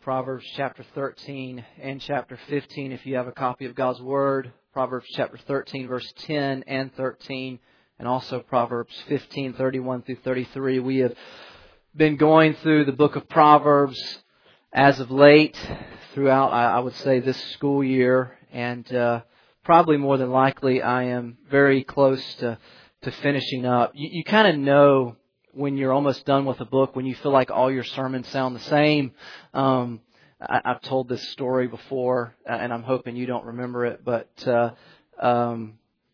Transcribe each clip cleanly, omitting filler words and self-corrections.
Proverbs chapter 13 and chapter 15 if you have a copy of God's Word. Proverbs chapter 13 verse 10 and 13 and also Proverbs 15, 31 through 33. We have been going through the book of Proverbs as of late throughout, I would say, this school year, and probably more than likely I am very close to finishing up. You kind of know when you're almost done with a book, when you feel like all your sermons sound the same. I've told this story before, and I'm hoping you don't remember it, but an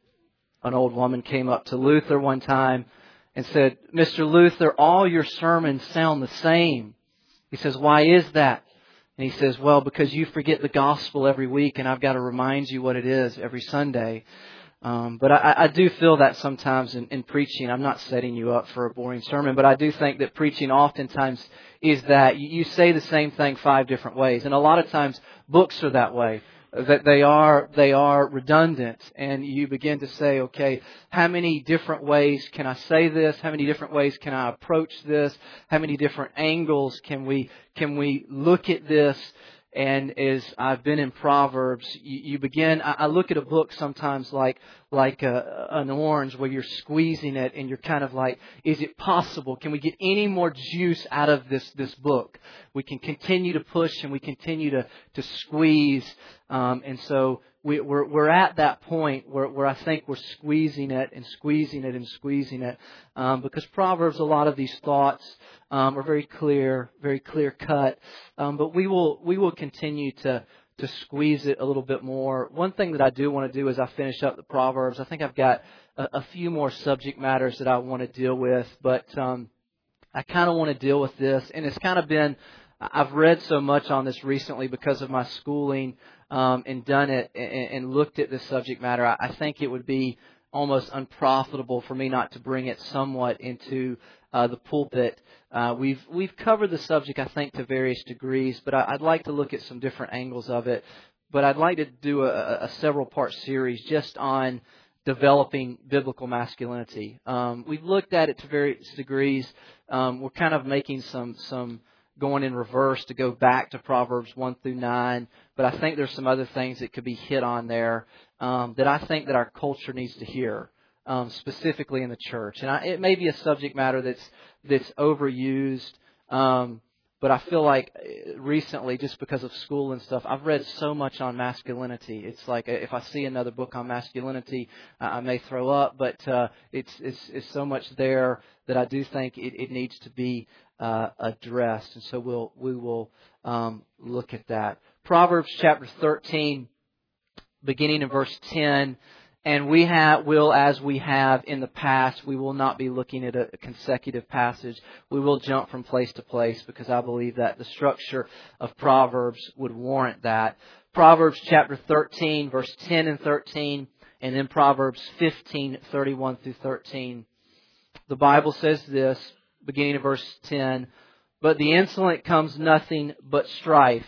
old woman came up to Luther one time and said, "Mr. Luther, all your sermons sound the same." He says, "Why is that?" And he says, "Well, because you forget the gospel every week, and I've got to remind you what it is every Sunday." But I do feel that sometimes in preaching. I'm not setting you up for a boring sermon, but I do think that preaching oftentimes is that you say the same thing 5 different ways. And a lot of times books are that way, that they are redundant. And you begin to say, okay, how many different ways can I say this? How many different ways can I approach this? How many different angles can we look at this? And as I've been in Proverbs, you begin, I look at a book sometimes like an orange where you're squeezing it and you're kind of like, is it possible? Can we get any more juice out of this book? We can continue to push and we continue to squeeze. And so we're at that point where I think we're squeezing it and squeezing it and squeezing it. Because Proverbs, a lot of these thoughts are very clear cut. But we will continue to squeeze it a little bit more. One thing that I do want to do as I finish up the Proverbs, I think I've got a few more subject matters that I want to deal with, but I kind of want to deal with this, and it's kind of been, I've read so much on this recently because of my schooling and done it and looked at this subject matter. I think it would be almost unprofitable for me not to bring it somewhat into the pulpit. We've covered the subject, I think, to various degrees, but I'd like to look at some different angles of it. But I'd like to do a several-part series just on developing biblical masculinity. We've looked at it to various degrees. We're kind of making some going in reverse to go back to Proverbs 1 through 9. But I think there's some other things that could be hit on there that I think that our culture needs to hear. Specifically in the church, and it may be a subject matter that's overused, but I feel like recently, just because of school and stuff, I've read so much on masculinity. It's like if I see another book on masculinity, I may throw up, but it's so much there that I do think it needs to be addressed, and so we will look at that. Proverbs chapter 13, beginning in verse 10. And we will, as we have in the past, we will not be looking at a consecutive passage. We will jump from place to place because I believe that the structure of Proverbs would warrant that. Proverbs chapter 13, verse 10 and 13, and then Proverbs 15, 31 through 13. The Bible says this, beginning of verse 10, "But the insolent comes nothing but strife,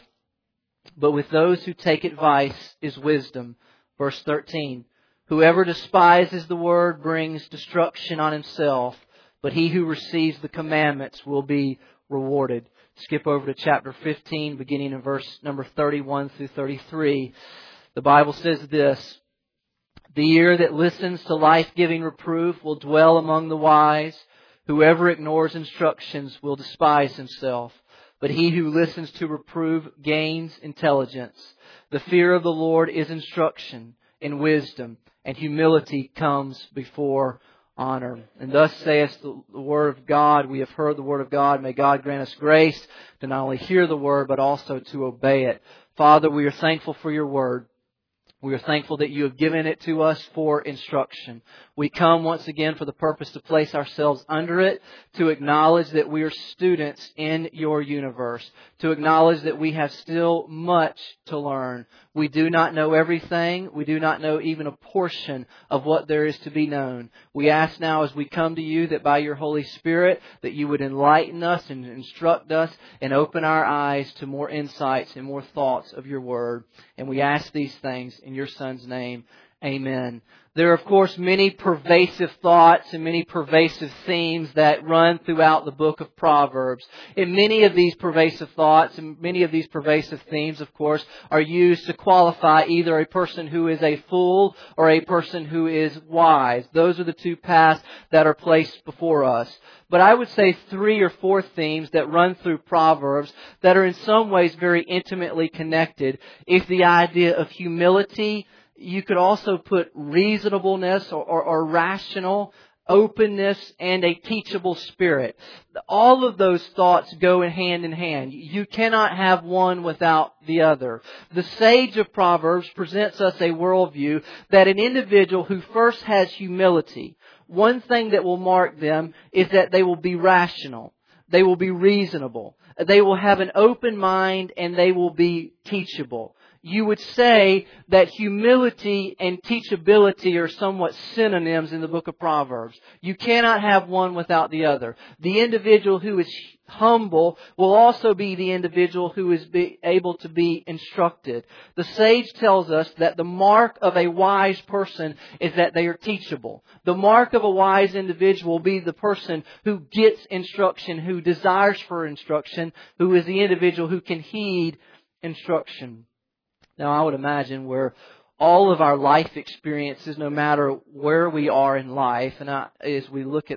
but with those who take advice is wisdom." Verse 13, "Whoever despises the word brings destruction on himself, but he who receives the commandments will be rewarded." Skip over to chapter 15, beginning in verse number 31 through 33. The Bible says this, "The ear that listens to life-giving reproof will dwell among the wise. Whoever ignores instructions will despise himself, but he who listens to reproof gains intelligence. The fear of the Lord is instruction and wisdom, and humility comes before honor." And thus saith the word of God. We have heard the word of God. May God grant us grace to not only hear the word, but also to obey it. Father, we are thankful for your word. We are thankful that you have given it to us for instruction. We come once again for the purpose to place ourselves under it, to acknowledge that we are students in your universe, to acknowledge that we have still much to learn. We do not know everything. We do not know even a portion of what there is to be known. We ask now as we come to you that by your Holy Spirit that you would enlighten us and instruct us and open our eyes to more insights and more thoughts of your word. And we ask these things in your Son's name. Amen. There are, of course, many pervasive thoughts and many pervasive themes that run throughout the book of Proverbs. And many of these pervasive thoughts and many of these pervasive themes, of course, are used to qualify either a person who is a fool or a person who is wise. Those are the two paths that are placed before us. But I would say 3 or 4 themes that run through Proverbs that are in some ways very intimately connected is the idea of humility. You could also put reasonableness or rational, openness, and a teachable spirit. All of those thoughts go hand in hand. You cannot have one without the other. The sage of Proverbs presents us a worldview that an individual who first has humility, one thing that will mark them is that they will be rational. They will be reasonable. They will have an open mind, and they will be teachable. You would say that humility and teachability are somewhat synonyms in the book of Proverbs. You cannot have one without the other. The individual who is humble will also be the individual who is able to be instructed. The sage tells us that the mark of a wise person is that they are teachable. The mark of a wise individual will be the person who gets instruction, who desires for instruction, who is the individual who can heed instruction. Now, I would imagine where all of our life experiences, no matter where we are in life, and as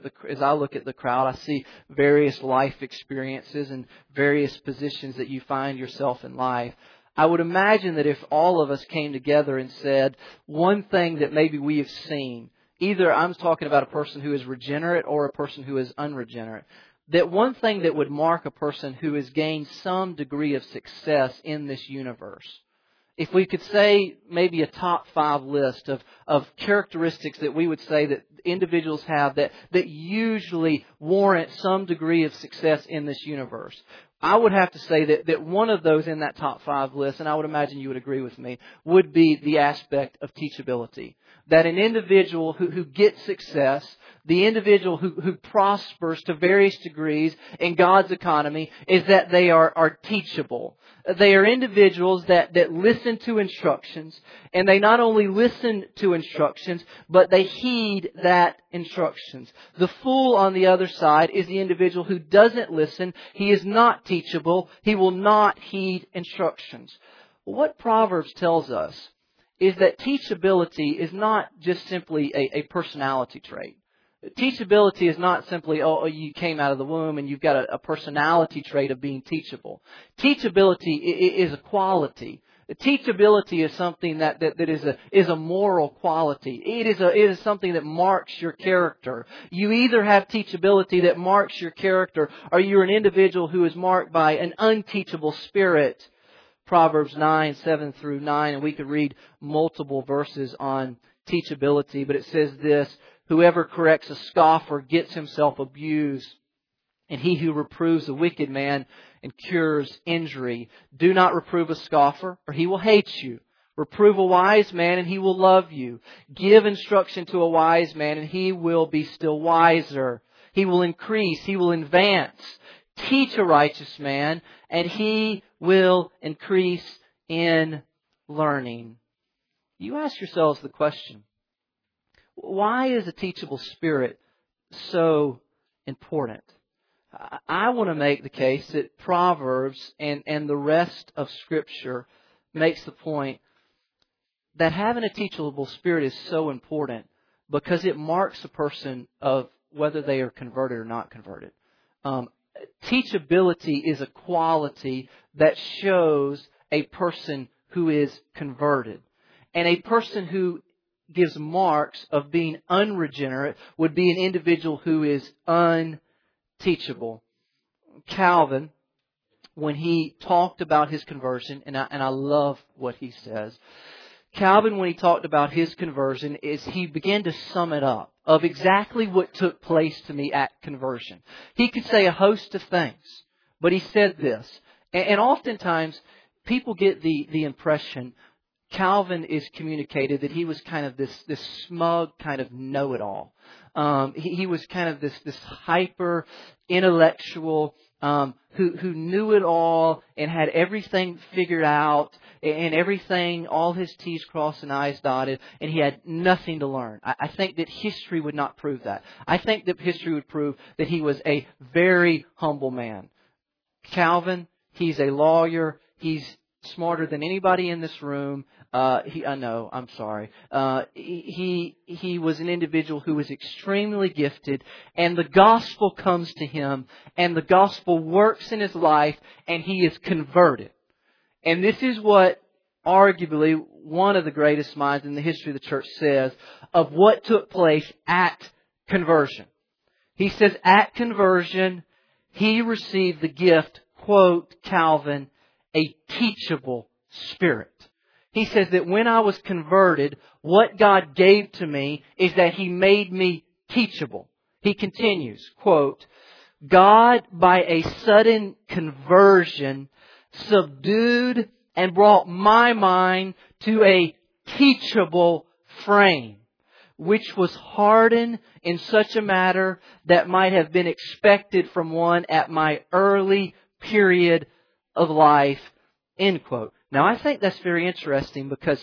I look at the crowd, I see various life experiences and various positions that you find yourself in life. I would imagine that if all of us came together and said one thing that maybe we have seen, either I'm talking about a person who is regenerate or a person who is unregenerate, that one thing that would mark a person who has gained some degree of success in this universe, if we could say maybe a top 5 list of characteristics that we would say that individuals have that usually warrant some degree of success in this universe, I would have to say that one of those in that top 5 list, and I would imagine you would agree with me, would be the aspect of teachability. That an individual who gets success, the individual who prospers to various degrees in God's economy, is that they are teachable. They are individuals that listen to instructions, and they not only listen to instructions, but they heed that instructions. The fool, on the other side, is the individual who doesn't listen. He is not teachable. He will not heed instructions. What Proverbs tells us is that teachability is not just simply a personality trait. Teachability is not simply, you came out of the womb and you've got a personality trait of being teachable. Teachability is a quality. Teachability is something that is a moral quality. It is something that marks your character. You either have teachability that marks your character, or you're an individual who is marked by an unteachable spirit. Proverbs 9:7-9, and we could read multiple verses on teachability, but it says this: whoever corrects a scoffer gets himself abused, and he who reproves a wicked man incurs injury. Do not reprove a scoffer, or he will hate you. Reprove a wise man, and he will love you. Give instruction to a wise man, and he will be still wiser. He will increase, he will advance. Teach a righteous man, and he will increase in learning. You ask yourselves the question, why is a teachable spirit so important? I want to make the case that Proverbs and the rest of Scripture makes the point that having a teachable spirit is so important because it marks a person of whether they are converted or not converted. Teachability is a quality that shows a person who is converted. And a person who gives marks of being unregenerate would be an individual who is unteachable. Calvin, when he talked about his conversion, and I love what he says, Calvin, when he talked about his conversion, is he began to sum it up of exactly what took place to me at conversion. He could say a host of things, but he said this. And oftentimes, people get the impression Calvin is communicated that he was kind of this smug kind of know-it-all. He was kind of this hyper intellectual who knew it all and had everything figured out and everything, all his T's crossed and I's dotted, and he had nothing to learn. I think that history would not prove that. I think that history would prove that he was a very humble man. Calvin, he's a lawyer. He's smarter than anybody in this room. He was an individual who was extremely gifted, and the gospel comes to him, and the gospel works in his life, and he is converted. And this is what arguably one of the greatest minds in the history of the church says of what took place at conversion. He says, at conversion, he received the gift, quote, Calvin, a teachable spirit. He says that when I was converted, what God gave to me is that He made me teachable. He continues, quote, God, by a sudden conversion, subdued and brought my mind to a teachable frame, which was hardened in such a manner that might have been expected from one at my early period of life, end quote. Now, I think that's very interesting because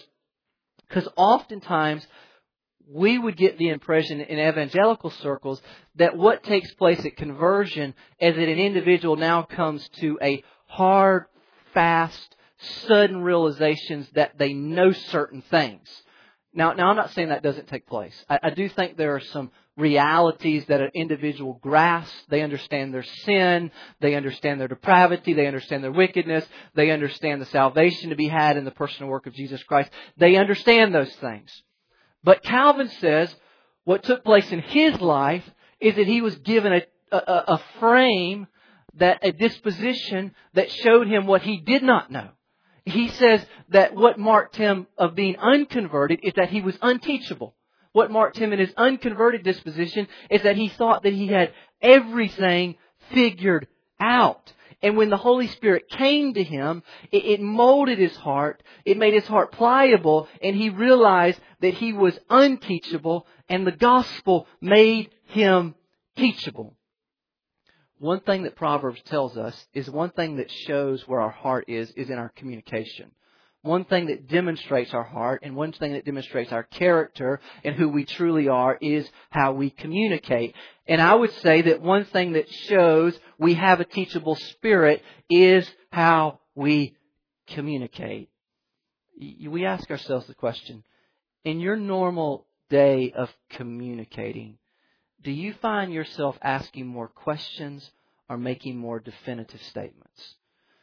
oftentimes we would get the impression in evangelical circles that what takes place at conversion is that an individual now comes to a hard, fast, sudden realizations that they know certain things. Now I'm not saying that doesn't take place. I do think there are some realities that an individual grasps. They understand their sin. They understand their depravity. They understand their wickedness. They understand the salvation to be had in the personal work of Jesus Christ. They understand those things. But Calvin says what took place in his life is that he was given a frame, a disposition that showed him what he did not know. He says that what marked him of being unconverted is that he was unteachable. What marked him in his unconverted disposition is that he thought that he had everything figured out. And when the Holy Spirit came to him, it molded his heart. It made his heart pliable. And he realized that he was unteachable. And the gospel made him teachable. One thing that Proverbs tells us is one thing that shows where our heart is in our communication. One thing that demonstrates our heart and one thing that demonstrates our character and who we truly are is how we communicate. And I would say that one thing that shows we have a teachable spirit is how we communicate. We ask ourselves the question, in your normal day of communicating, do you find yourself asking more questions or making more definitive statements?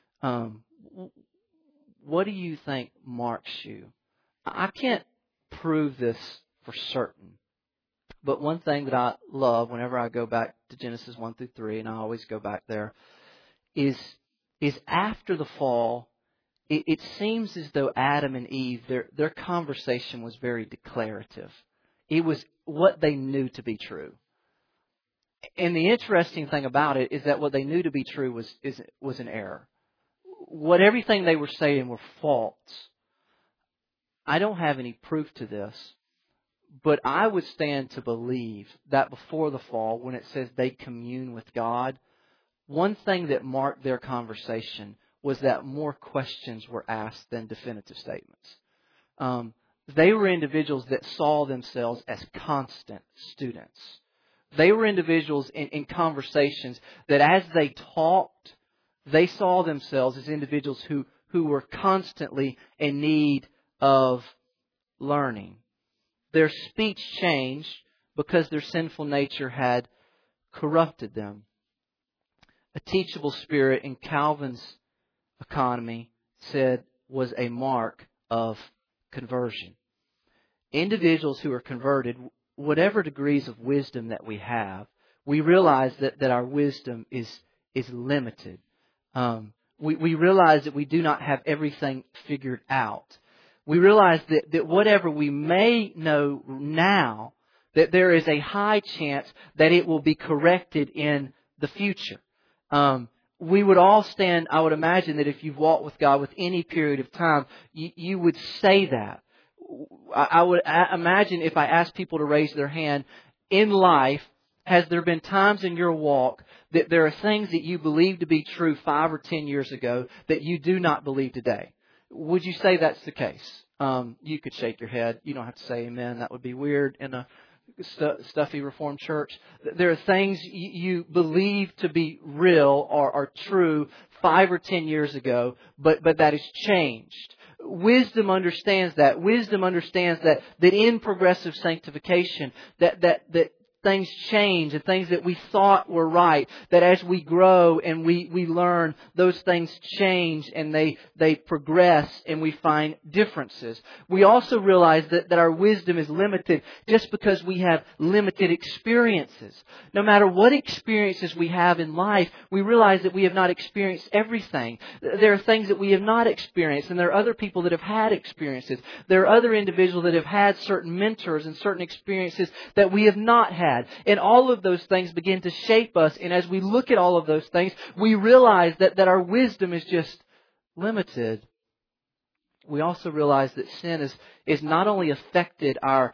What do you think marks you? I can't prove this for certain. But one thing that I love whenever I go back to Genesis 1 through 3, and I always go back there, is after the fall, it seems as though Adam and Eve, their conversation was very declarative. It was what they knew to be true. And the interesting thing about it is that what they knew to be true was an error. What everything they were saying were false. I don't have any proof to this, but I would stand to believe that before the fall, when it says they commune with God, one thing that marked their conversation was that more questions were asked than definitive statements. They were individuals that saw themselves as constant students. They were individuals in conversations that as they talked, they saw themselves as individuals who were constantly in need of learning. Their speech changed because their sinful nature had corrupted them. A teachable spirit in Calvin's economy said was a mark of conversion. Individuals who are converted, whatever degrees of wisdom that we have, we realize that our wisdom is limited. We realize that we do not have everything figured out. We realize that whatever we may know now, that there is a high chance that it will be corrected in the future. We would all stand, I would imagine that if you've walked with God with any period of time, you would say that. I would imagine if I asked people to raise their hand, in life, has there been times in your walk that there are things that you believe to be true 5 or 10 years ago that you do not believe today? Would you say that's the case? You could shake your head. You don't have to say amen. That would be weird in a stuffy Reformed church. There are things you believe to be real or are true 5 or 10 years ago, but that has changed. Wisdom understands that. Wisdom understands that in progressive sanctification, that things change and things that we thought were right, that as we grow and we learn, those things change and they progress and we find differences. We also realize that our wisdom is limited just because we have limited experiences. No matter what experiences we have in life, we realize that we have not experienced everything. There are things that we have not experienced, and there are other people that have had experiences. There are other individuals that have had certain mentors and certain experiences that we have not had. And all of those things begin to shape us. And as we look at all of those things, we realize that our wisdom is just limited. We also realize that sin is not only affected our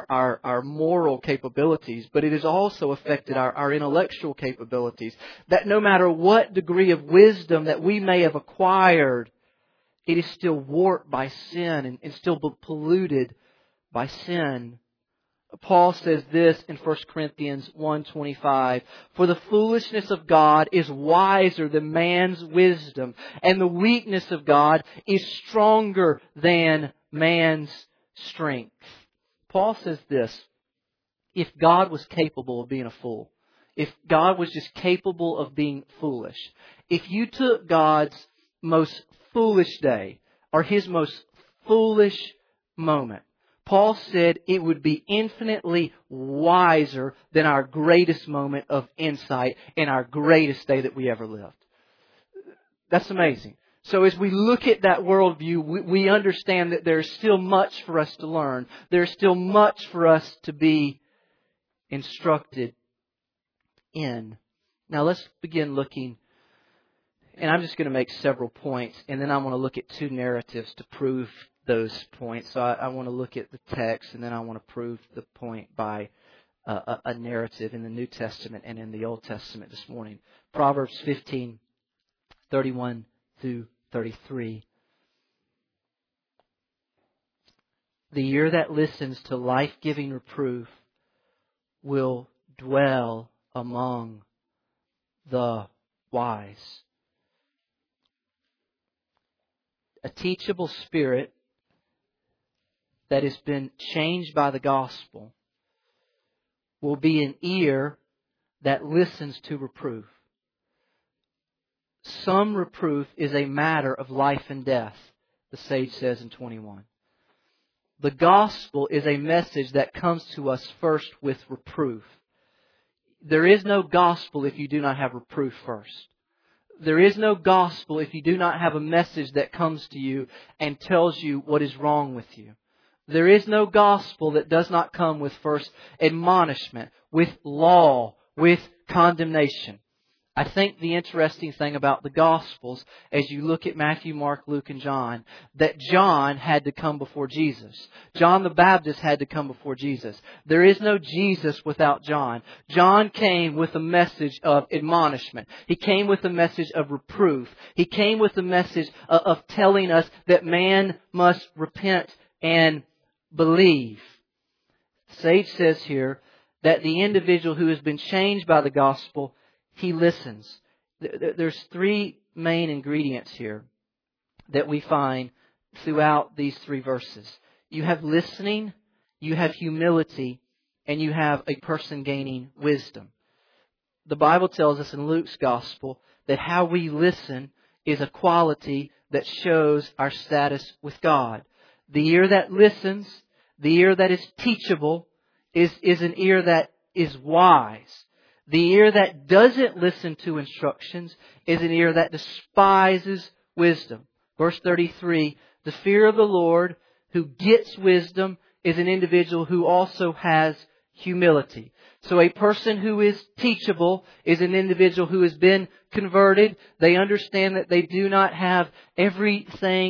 moral capabilities, but it has also affected our intellectual capabilities. That no matter what degree of wisdom that we may have acquired, it is still warped by sin and still polluted by sin. Paul says this in 1 Corinthians 1:25, "For the foolishness of God is wiser than man's wisdom, and the weakness of God is stronger than man's strength." Paul says this, if God was capable of being a fool, if God was just capable of being foolish, if you took God's most foolish day or His most foolish moment, Paul said it would be infinitely wiser than our greatest moment of insight in our greatest day that we ever lived. That's amazing. So as we look at that worldview, we understand that there's still much for us to learn. There's still much for us to be instructed in. Now let's begin looking, and I'm just going to make several points, and then I want to look at 2 narratives to prove those points. So I want to look at the text, and then I want to prove the point by a narrative in the New Testament and in the Old Testament this morning. Proverbs 15:31 through 33. "The ear that listens to life-giving reproof will dwell among the wise." A teachable spirit that has been changed by the gospel will be an ear that listens to reproof. Some reproof is a matter of life and death, the sage says in 21. The gospel is a message that comes to us first with reproof. There is no gospel if you do not have reproof first. There is no gospel if you do not have a message that comes to you and tells you what is wrong with you. There is no gospel that does not come with first admonishment, with law, with condemnation. I think the interesting thing about the Gospels, as you look at Matthew, Mark, Luke, and John, that John had to come before Jesus. John the Baptist had to come before Jesus. There is no Jesus without John. John came with a message of admonishment. He came with a message of reproof. He came with a message of telling us that man must repent and believe. Sage says here that the individual who has been changed by the gospel, he listens. There's 3 main ingredients here that we find throughout these 3 verses. You have listening, you have humility, and you have a person gaining wisdom. The Bible tells us in Luke's gospel that how we listen is a quality that shows our status with God. The ear that listens, the ear that is teachable, is an ear that is wise. The ear that doesn't listen to instructions is an ear that despises wisdom. Verse 33, the fear of the Lord who gets wisdom is an individual who also has humility. So a person who is teachable is an individual who has been converted. They understand that they do not have everything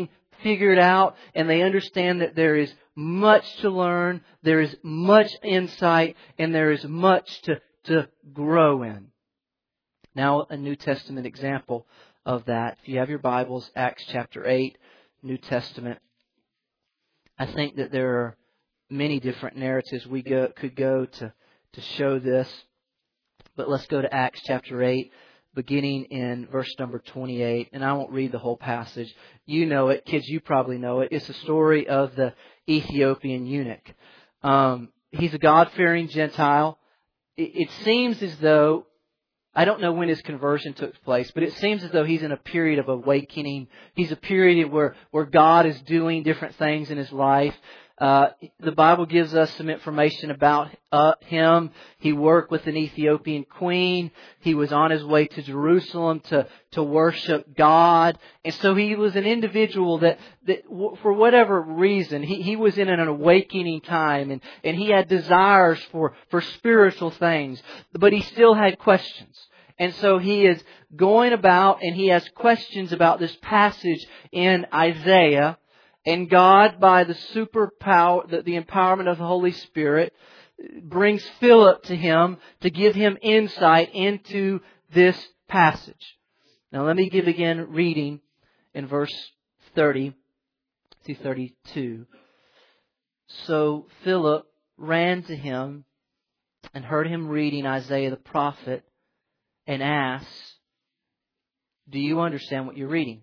figured out and they understand that there is much to learn, there is much insight, and there is much to grow in. Now, a New Testament example of that. If you have your Bibles, Acts chapter 8, New Testament. I think that there are many different narratives we could go to show this. But let's go to Acts chapter 8, beginning in verse number 28. And I won't read the whole passage. You know it. Kids, you probably know it. It's the story of the Ethiopian eunuch. He's a God-fearing Gentile. It seems as though, I don't know when his conversion took place, but it seems as though he's in a period of awakening. He's a period where God is doing different things in his life. The Bible gives us some information about him. He worked with an Ethiopian queen. He was on his way to Jerusalem to worship God. And so he was an individual that for whatever reason, he was in an awakening time and he had desires for spiritual things, but he still had questions. And so he is going about and he has questions about this passage in Isaiah. And God, by the superpower, the empowerment of the Holy Spirit, brings Philip to him to give him insight into this passage. Now let me begin reading in verse 30 to 32. So Philip ran to him and heard him reading Isaiah the prophet and asked, "Do you understand what you're reading?"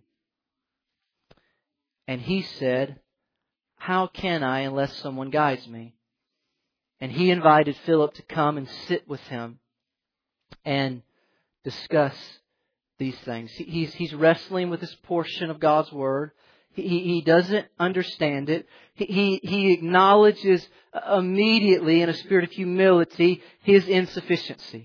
And he said, "How can I unless someone guides me?" And he invited Philip to come and sit with him and discuss these things. He's wrestling with this portion of God's Word. He doesn't understand it. He acknowledges immediately in a spirit of humility his insufficiency.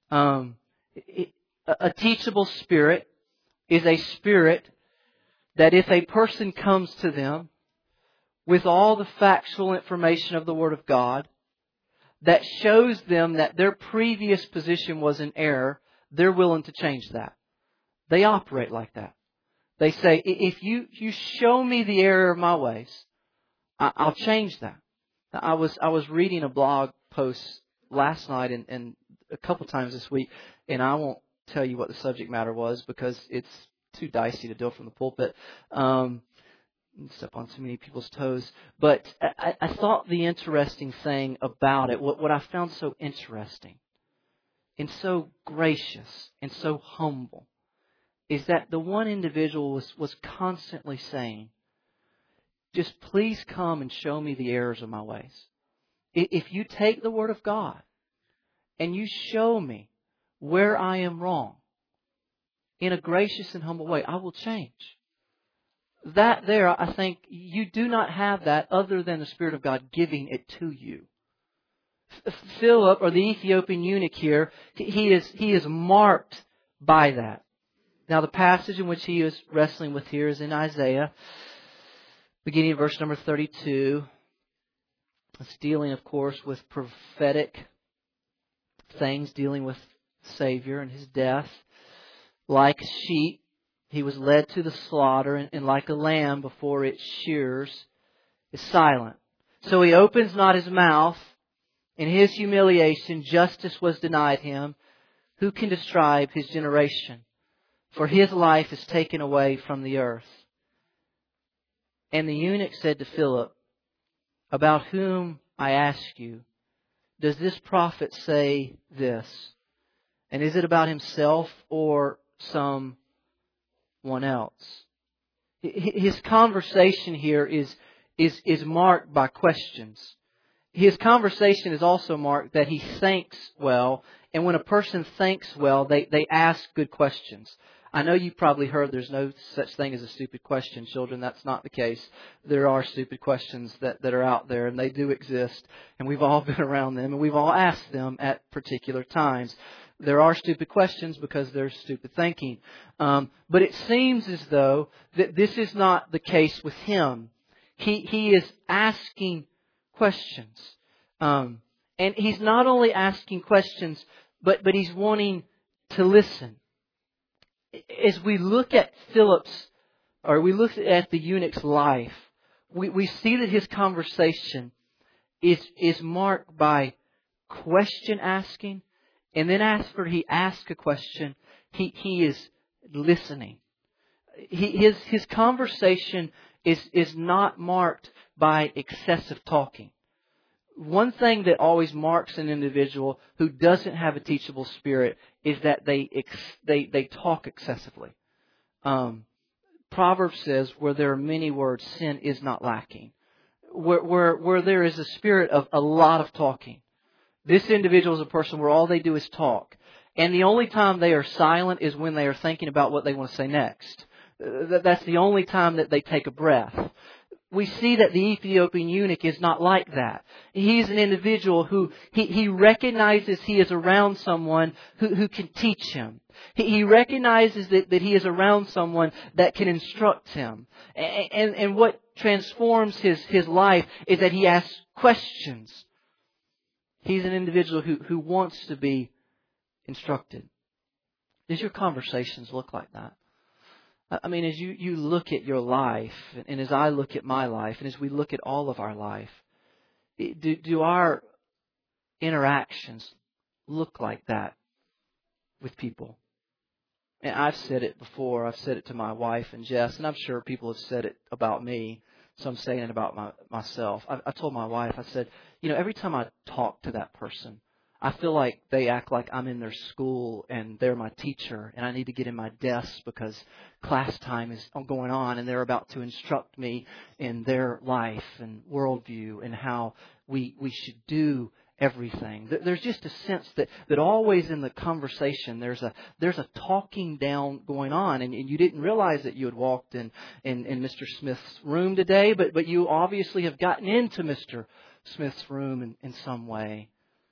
A teachable spirit is a spirit that if a person comes to them with all the factual information of the Word of God that shows them that their previous position was in error, they're willing to change that. They operate like that. They say, if you show me the error of my ways, I'll change that. I was reading a blog post last night and a couple times this week, and I won't tell you what the subject matter was because it's too dicey to do from the pulpit. Step on too many people's toes. But I thought the interesting thing about it, what I found so interesting and so gracious and so humble, is that the one individual was constantly saying, just please come and show me the errors of my ways. If you take the Word of God and you show me where I am wrong, in a gracious and humble way, I will change. That there, I think, you do not have that other than the Spirit of God giving it to you. Philip, or the Ethiopian eunuch here, he is marked by that. Now, the passage in which he is wrestling with here is in Isaiah, beginning in verse number 32. It's dealing, of course, with prophetic things, dealing with the Savior and His death. Like a sheep, he was led to the slaughter, and like a lamb before its shearers is silent. So he opens not his mouth. In his humiliation, justice was denied him. Who can describe his generation? For his life is taken away from the earth. And the eunuch said to Philip, "About whom, I ask you, does this prophet say this? And is it about himself or someone else?" His conversation here is marked by questions. His conversation is also marked that he thinks well, and when a person thinks well, they ask good questions. I know you've probably heard there's no such thing as a stupid question, children. That's not the case. There are stupid questions that are out there, and they do exist, and we've all been around them, and we've all asked them at particular times. There are stupid questions because there's stupid thinking. But it seems as though that this is not the case with him. He is asking questions. And he's not only asking questions, but he's wanting to listen. As we look at Philip's or we look at the eunuch's life, we see that his conversation is marked by question asking, and then after he asks a question, he is listening. His conversation is not marked by excessive talking. One thing that always marks an individual who doesn't have a teachable spirit is that they talk excessively. Proverbs says, where there are many words, sin is not lacking. Where there is a spirit of a lot of talking. This individual is a person where all they do is talk. And the only time they are silent is when they are thinking about what they want to say next. That's the only time that they take a breath. We see that the Ethiopian eunuch is not like that. He's an individual who he recognizes he is around someone who can teach him. He recognizes that he is around someone that can instruct him. And what transforms his life is that he asks questions. He's an individual who wants to be instructed. Does your conversations look like that? I mean, as you look at your life, and as I look at my life, and as we look at all of our life, do our interactions look like that with people? And I've said it before. I've said it to my wife and Jess, and I'm sure people have said it about me. So I'm saying it about myself. I told my wife, I said, every time I talk to that person, I feel like they act like I'm in their school and they're my teacher and I need to get in my desk because class time is going on and they're about to instruct me in their life and worldview and how we should do everything. There's just a sense that always in the conversation there's a talking down going on, and you didn't realize that you had walked in Mr. Smith's room today, but you obviously have gotten into Mr. Smith's room in some way.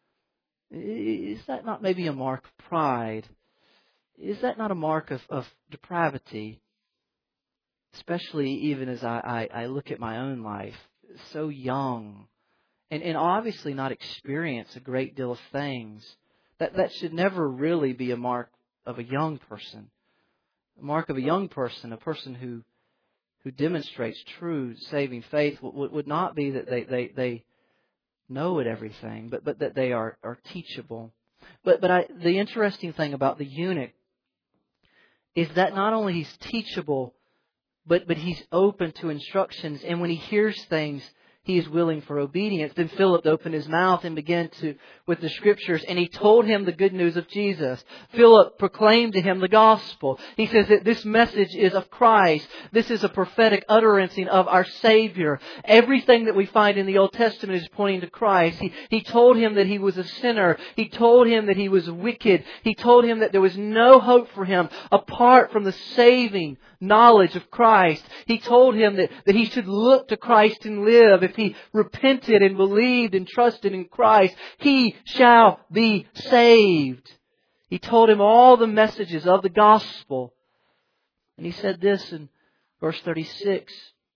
Is that not maybe a mark of pride? Is that not a mark of depravity? Especially even as I look at my own life, so young, and obviously not experience a great deal of things. That should never really be a mark of a young person. A mark of a young person, a person who demonstrates true saving faith, would not be that they know it everything, but that they are teachable. But the interesting thing about the eunuch is that not only he's teachable, but he's open to instructions, and when he hears things, he is willing for obedience. Then Philip opened his mouth and began with the Scriptures, and he told him the good news of Jesus. Philip proclaimed to him the gospel. He says that this message is of Christ. This is a prophetic utterancing of our Savior. Everything that we find in the Old Testament is pointing to Christ. He told him that he was a sinner. He told him that he was wicked. He told him that there was no hope for him apart from the saving knowledge of Christ. He told him that he should look to Christ and live. If he repented and believed and trusted in Christ, he shall be saved. He told him all the messages of the gospel. And he said this in verse 36.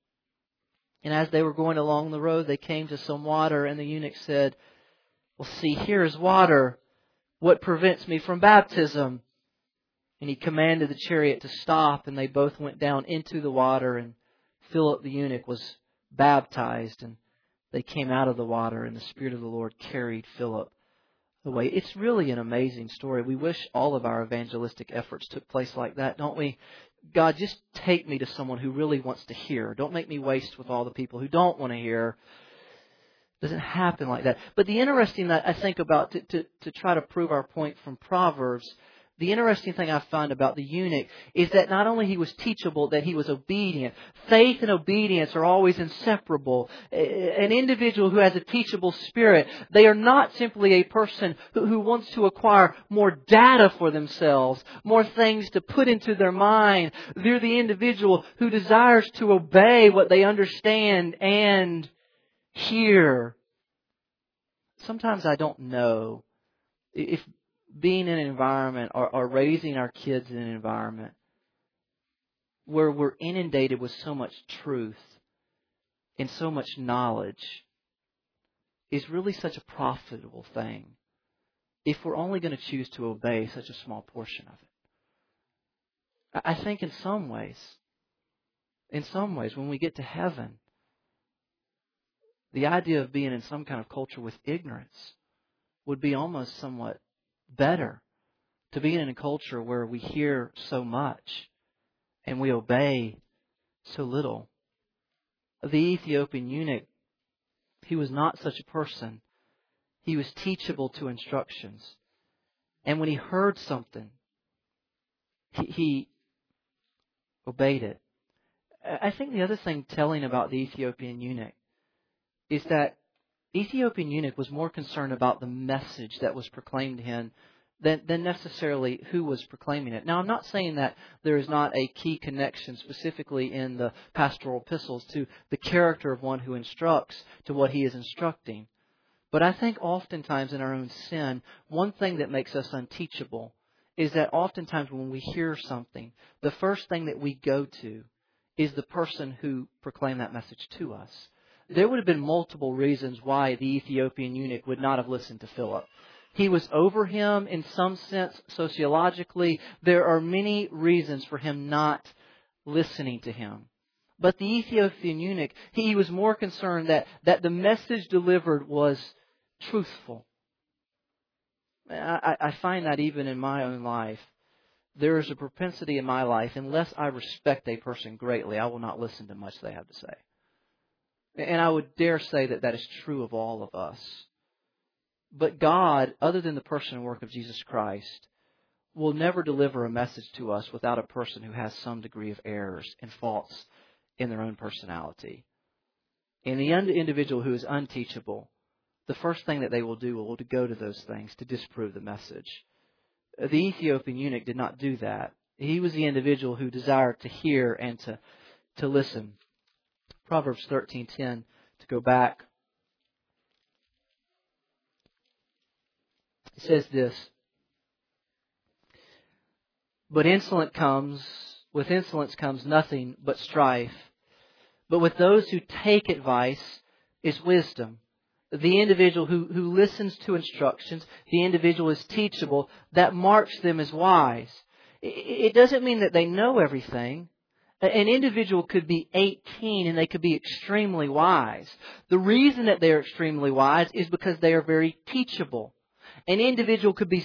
And as they were going along the road, they came to some water, and the eunuch said, "Well, see, here is water. What prevents me from baptism?" And he commanded the chariot to stop, and they both went down into the water, and Philip the eunuch was baptized, and they came out of the water, and the Spirit of the Lord carried Philip away. It's really an amazing story. We wish all of our evangelistic efforts took place like that, don't we? God, just take me to someone who really wants to hear. Don't make me waste with all the people who don't want to hear. It doesn't happen like that. But the interesting that I think about to try to prove our point from Proverbs, the interesting thing I find about the eunuch is that not only he was teachable, that he was obedient. Faith and obedience are always inseparable. An individual who has a teachable spirit, they are not simply a person who wants to acquire more data for themselves, more things to put into their mind. They're the individual who desires to obey what they understand and hear. Sometimes I don't know if being in an environment or raising our kids in an environment where we're inundated with so much truth and so much knowledge is really such a profitable thing if we're only going to choose to obey such a small portion of it. I think in some ways in some ways, when we get to heaven, the idea of being in some kind of culture with ignorance would be almost somewhat better. To be in a culture where we hear so much and we obey so little. The Ethiopian eunuch, he was not such a person. He was teachable to instructions. And when he heard something, he obeyed it. I think the other thing telling about the Ethiopian eunuch is that Ethiopian eunuch was more concerned about the message that was proclaimed to him than necessarily who was proclaiming it. Now, I'm not saying that there is not a key connection specifically in the pastoral epistles to the character of one who instructs to what he is instructing. But I think oftentimes in our own sin, one thing that makes us unteachable is that oftentimes when we hear something, the first thing that we go to is the person who proclaimed that message to us. There would have been multiple reasons why the Ethiopian eunuch would not have listened to Philip. He was over him in some sense sociologically. There are many reasons for him not listening to him. But the Ethiopian eunuch, he was more concerned that the message delivered was truthful. I find that even in my own life. There is a propensity in my life, unless I respect a person greatly, I will not listen to much they have to say. And I would dare say that that is true of all of us. But God, other than the person and work of Jesus Christ, will never deliver a message to us without a person who has some degree of errors and faults in their own personality. And the individual who is unteachable, the first thing that they will do will go to those things to disprove the message. The Ethiopian eunuch did not do that. He was the individual who desired to hear and to listen. Proverbs 13:10, to go back. It says this, but with insolence comes nothing but strife. But with those who take advice is wisdom. The individual who listens to instructions, the individual is teachable, that marks them as wise. It doesn't mean that they know everything. An individual could be 18 and they could be extremely wise. The reason that they are extremely wise is because they are very teachable. An individual could be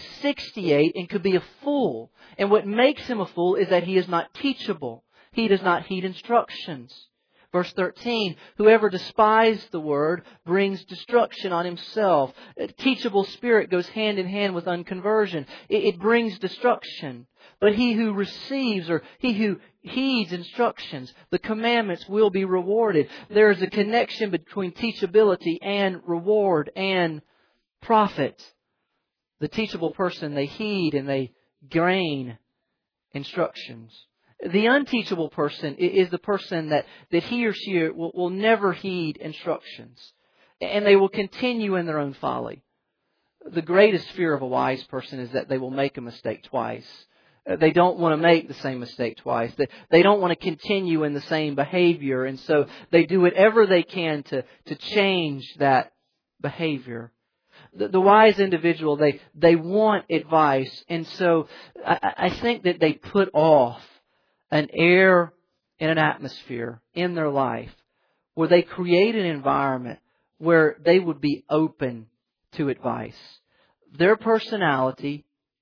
68 and could be a fool. And what makes him a fool is that he is not teachable. He does not heed instructions. Verse 13, whoever despises the word brings destruction on himself. A teachable spirit goes hand in hand with unconversion. It brings destruction. But he who receives or he who heeds instructions, the commandments will be rewarded. There is a connection between teachability and reward and profit. The teachable person, they heed and they gain instructions. The unteachable person is the person that he or she will never heed instructions. And they will continue in their own folly. The greatest fear of a wise person is that they will make a mistake twice. They don't want to make the same mistake twice. They don't want to continue in the same behavior. And so they do whatever they can to change that behavior. The wise individual, they want advice. And so I think that they put off an air and an atmosphere in their life where they create an environment where they would be open to advice. Their personality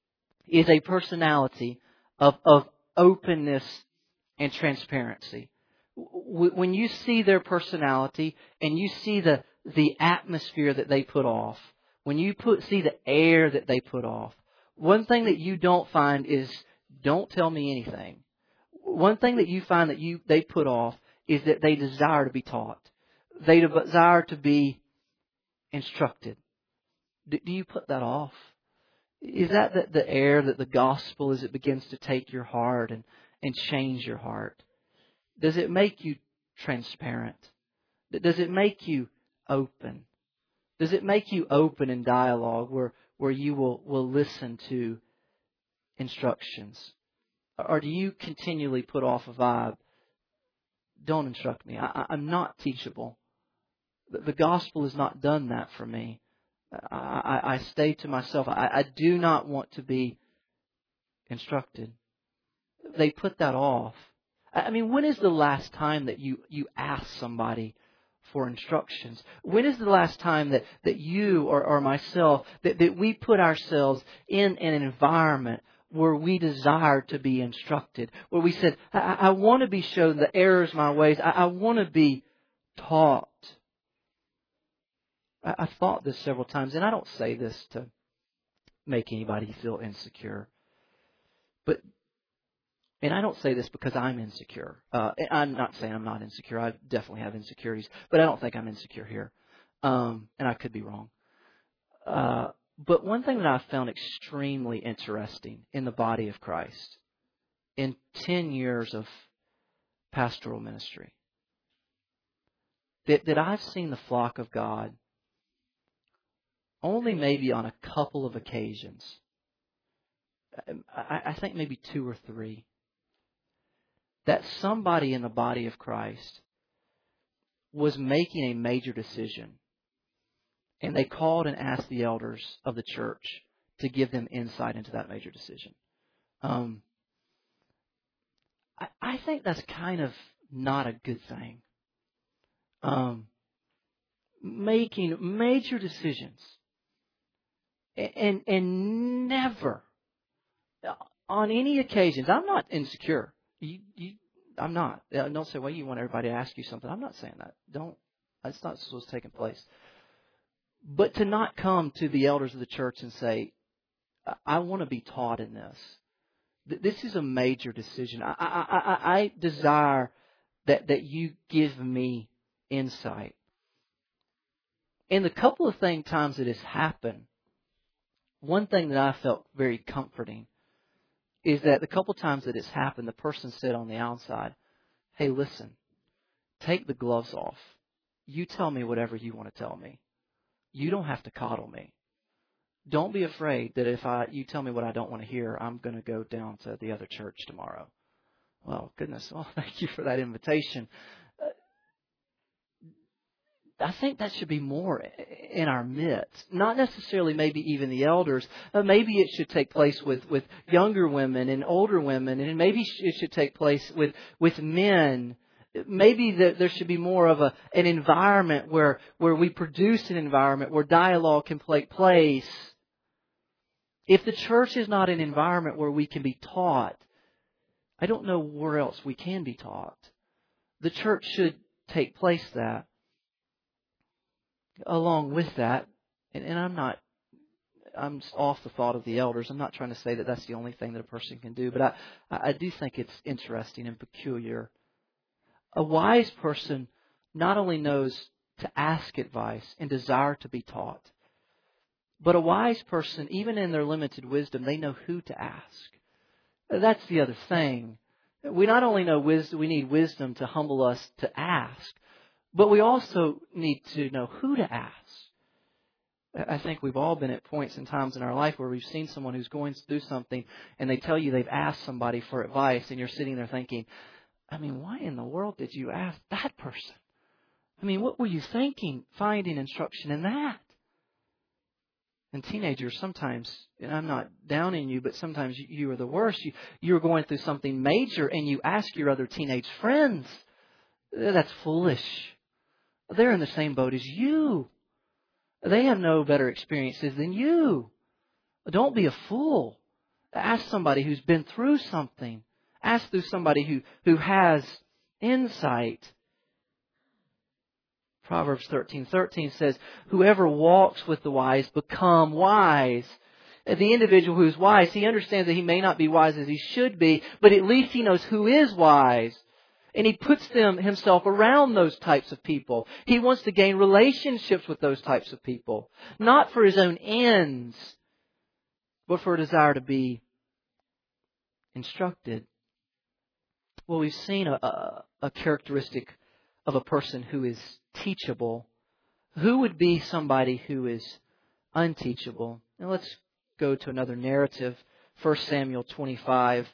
is a personality of openness and transparency. When you see their personality and you see the atmosphere that they put off, when you see the air that they put off, one thing that you don't find is, don't tell me anything. One thing that you find that they put off is that they desire to be taught. They desire to be instructed. Do you put that off? Is that the air that the gospel, as it begins to take your heart and change your heart? Does it make you transparent? Does it make you open? Does it make you open in dialogue where you will listen to instructions? Or do you continually put off a vibe? Don't instruct me. I'm not teachable. The gospel has not done that for me. I stay to myself. I do not want to be instructed. They put that off. I mean, when is the last time that you asked somebody for instructions? When is the last time that you or myself, that we put ourselves in an environment where we desire to be instructed, where we said, I want to be shown the errors of my ways. I want to be taught. I've thought this several times, and I don't say this to make anybody feel insecure. And I don't say this because I'm insecure. I'm not saying I'm not insecure. I definitely have insecurities, but I don't think I'm insecure here. And I could be wrong. But one thing that I've found extremely interesting in the body of Christ, in 10 years of pastoral ministry, that I've seen the flock of God only maybe on a couple of occasions. I think maybe 2 or 3. That somebody in the body of Christ was making a major decision. And they called and asked the elders of the church to give them insight into that major decision. I think that's kind of not a good thing. Making major decisions. And never, on any occasions, I'm not insecure. I'm not. Don't say, well, you want everybody to ask you something. I'm not saying that. That's not what's taking place. But to not come to the elders of the church and say, I want to be taught in this. This is a major decision. I desire that you give me insight. And the couple of times that has happened, one thing that I felt very comforting is that the couple times that it's happened, the person said on the outside, hey, listen, take the gloves off. You tell me whatever you want to tell me. You don't have to coddle me. Don't be afraid that if you tell me what I don't want to hear, I'm going to go down to the other church tomorrow. Well, goodness, well, thank you for that invitation. I think that should be more in our midst. Not necessarily maybe even the elders. Maybe it should take place with younger women and older women. And maybe it should take place with men. Maybe there should be more of an environment where we produce an environment where dialogue can take place. If the church is not an environment where we can be taught, I don't know where else we can be taught. The church should take place that. Along with that, and I'm off the thought of the elders. I'm not trying to say that that's the only thing that a person can do, but I do think it's interesting and peculiar. A wise person not only knows to ask advice and desire to be taught, but a wise person, even in their limited wisdom, they know who to ask. That's the other thing. We not only know wisdom, we need wisdom to humble us to ask, but we also need to know who to ask. I think we've all been at points and times in our life where we've seen someone who's going to do something and they tell you they've asked somebody for advice and you're sitting there thinking, I mean, why in the world did you ask that person? I mean, what were you thinking finding instruction in that? And teenagers sometimes, and I'm not downing you, but sometimes you are the worst. You're going through something major and you ask your other teenage friends. That's foolish. They're in the same boat as you. They have no better experiences than you. Don't be a fool. Ask somebody who's been through something. Ask through somebody who has insight. Proverbs 13:13 says, whoever walks with the wise become wise. The individual who's wise, he understands that he may not be wise as he should be, but at least he knows who is wise. And he puts himself around those types of people. He wants to gain relationships with those types of people. Not for his own ends, but for a desire to be instructed. Well, we've seen a characteristic of a person who is teachable. Who would be somebody who is unteachable? Now let's go to another narrative. 1 Samuel 25.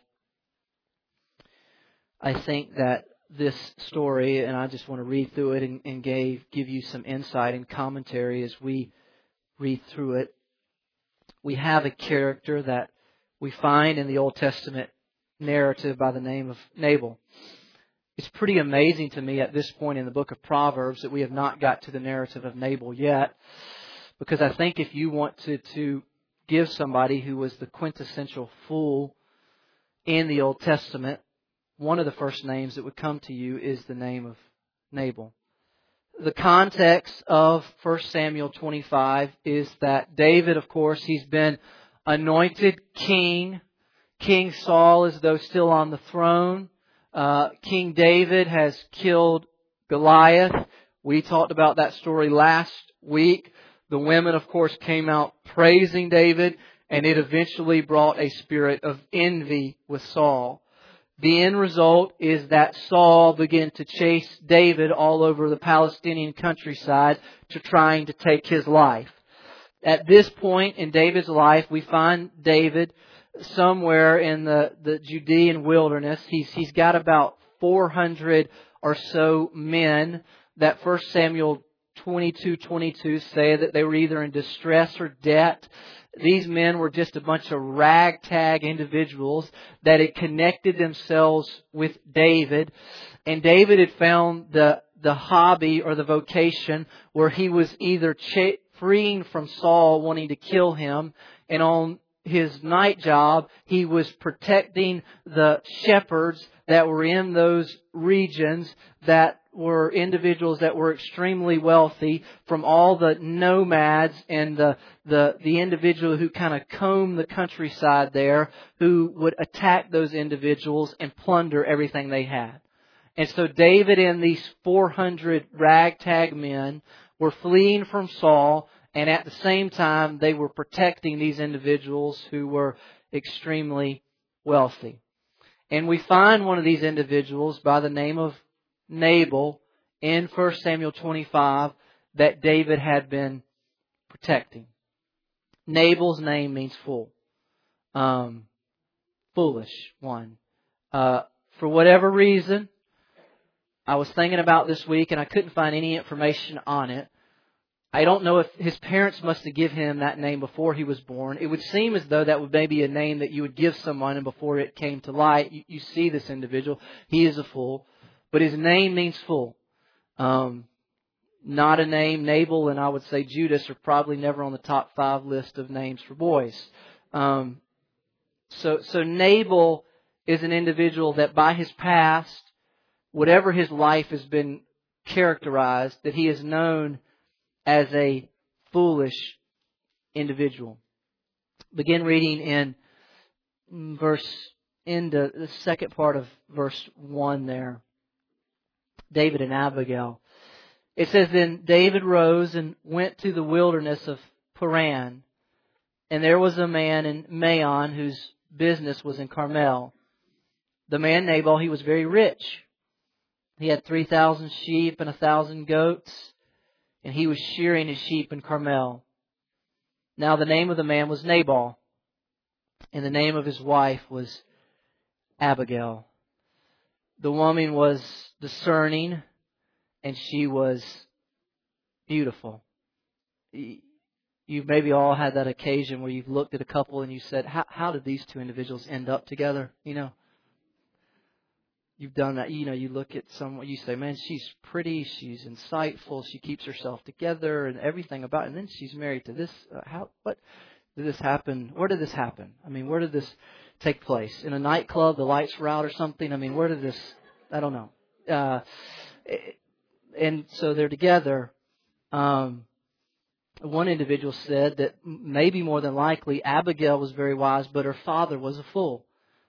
I think that this story, and I just want to read through it and give you some insight and commentary as we read through it. We have a character that we find in the Old Testament narrative by the name of Nabal. It's pretty amazing to me at this point in the book of Proverbs that we have not got to the narrative of Nabal yet. Because I think if you want to give somebody who was the quintessential fool in the Old Testament, one of the first names that would come to you is the name of Nabal. The context of 1 Samuel 25 is that David, of course, he's been anointed king. King Saul is though still on the throne. King David has killed Goliath. We talked about that story last week. The women, of course, came out praising David, and it eventually brought a spirit of envy with Saul. The end result is that Saul began to chase David all over the Palestinian countryside to trying to take his life. At this point in David's life, we find David somewhere in the Judean wilderness. He's got about 400 or so men that 1 Samuel 22:22 say that they were either in distress or debt. These men were just a bunch of ragtag individuals that had connected themselves with David. And David had found the hobby or the vocation where he was either freeing from Saul wanting to kill him, and on his night job, he was protecting the shepherds that were in those regions that were individuals that were extremely wealthy from all the nomads and the individual who kind of combed the countryside there, who would attack those individuals and plunder everything they had. And so David and these 400 ragtag men were fleeing from Saul, and at the same time they were protecting these individuals who were extremely wealthy. And we find one of these individuals by the name of Nabal in 1 Samuel 25 that David had been protecting. Nabal's name means fool. Foolish one. For whatever reason, I was thinking about this week and I couldn't find any information on it. I don't know if his parents must have given him that name before he was born. It would seem as though that would maybe a name that you would give someone, and before it came to light, you see this individual. He is a fool. But his name means fool. Not a name. Nabal and I would say Judas are probably never on the top 5 list of names for boys. So Nabal is an individual that by his past, whatever his life has been characterized, that he is known as a foolish individual. Begin reading in the second part of verse 1 there. David and Abigail. It says, Then David rose and went to the wilderness of Paran. And there was a man in Maon whose business was in Carmel. The man Nabal, he was very rich. He had 3,000 sheep and 1,000 goats. And he was shearing his sheep in Carmel. Now the name of the man was Nabal. And the name of his wife was Abigail. The woman was discerning, and she was beautiful. You've maybe all had that occasion where you've looked at a couple and you said, how did these two individuals end up together? You've done that. You look at someone, you say, man, she's pretty, she's insightful, she keeps herself together and everything about it. And then she's married to this. What did this happen? Where did this happen? Where did this take place? In a nightclub, the lights were out or something? Where did this, I don't know. And so they're together. One individual said that maybe more than likely Abigail was very wise, but her father was a fool.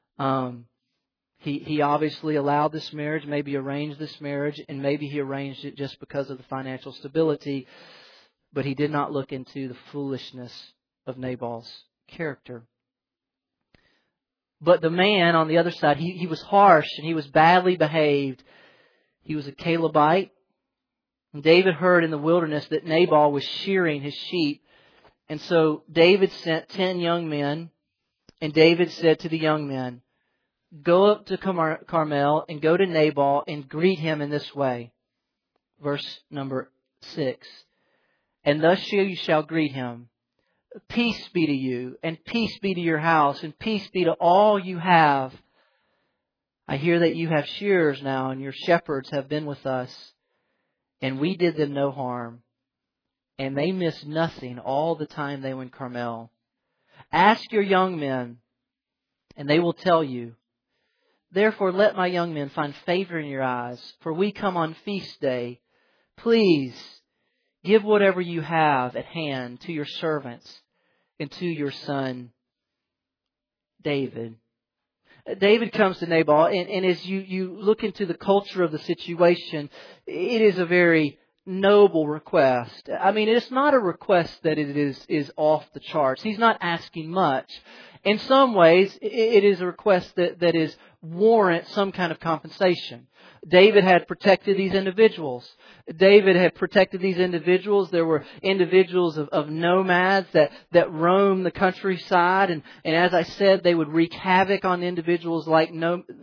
He obviously allowed this marriage, maybe arranged this marriage, and maybe he arranged it just because of the financial stability, but he did not look into the foolishness of Nabal's character. But the man on the other side, he was harsh and he was badly behaved. He was a Calebite. And David heard in the wilderness that Nabal was shearing his sheep. And so David sent 10 young men, and David said to the young men, Go up to Carmel and go to Nabal and greet him in this way. Verse number 6. And thus you shall greet him. Peace be to you, and peace be to your house, and peace be to all you have. I hear that you have shearers now, and your shepherds have been with us, and we did them no harm, and they missed nothing all the time they were in Carmel. Ask your young men, and they will tell you. Therefore, let my young men find favor in your eyes, for we come on feast day. Please give whatever you have at hand to your servants and to your son David. David comes to Nabal, and as you look into the culture of the situation, it is a very noble request. I mean, it's not a request that it is off the charts. He's not asking much. In some ways, it is a request that is warrant some kind of compensation. David had protected these individuals. David had protected these individuals. There were individuals of nomads that roamed the countryside. And as I said, they would wreak havoc on individuals like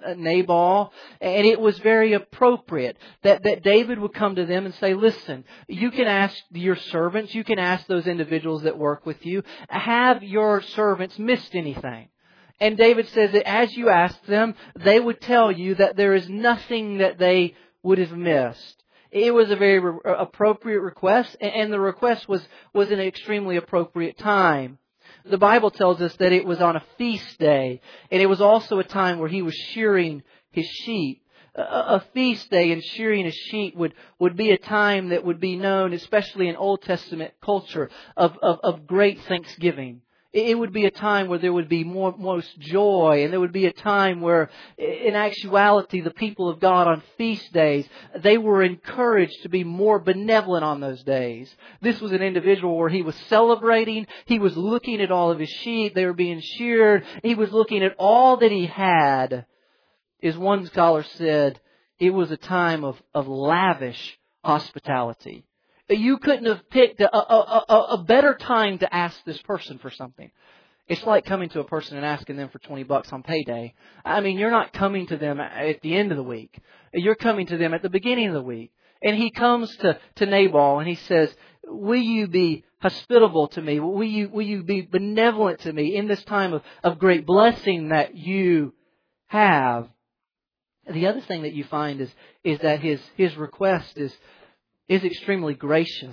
Nabal. And it was very appropriate that David would come to them and say, listen, you can ask your servants, you can ask those individuals that work with you, have your servants missed anything? And David says that as you ask them, they would tell you that there is nothing that they would have missed. It was a very appropriate request, and the request was an extremely appropriate time. The Bible tells us that it was on a feast day, and it was also a time where he was shearing his sheep. A feast day and shearing a sheep would be a time that would be known, especially in Old Testament culture, of great thanksgiving. It would be a time where there would be most joy, and there would be a time where, in actuality, the people of God on feast days, they were encouraged to be more benevolent on those days. This was an individual where he was celebrating, he was looking at all of his sheep, they were being sheared, he was looking at all that he had. As one scholar said, it was a time of lavish hospitality. You couldn't have picked a better time to ask this person for something. It's like coming to a person and asking them for $20 on payday. I mean, you're not coming to them at the end of the week. You're coming to them at the beginning of the week. And he comes to Nabal and he says, will you be hospitable to me? Will you be benevolent to me in this time of great blessing that you have? The other thing that you find is that his request is extremely gracious.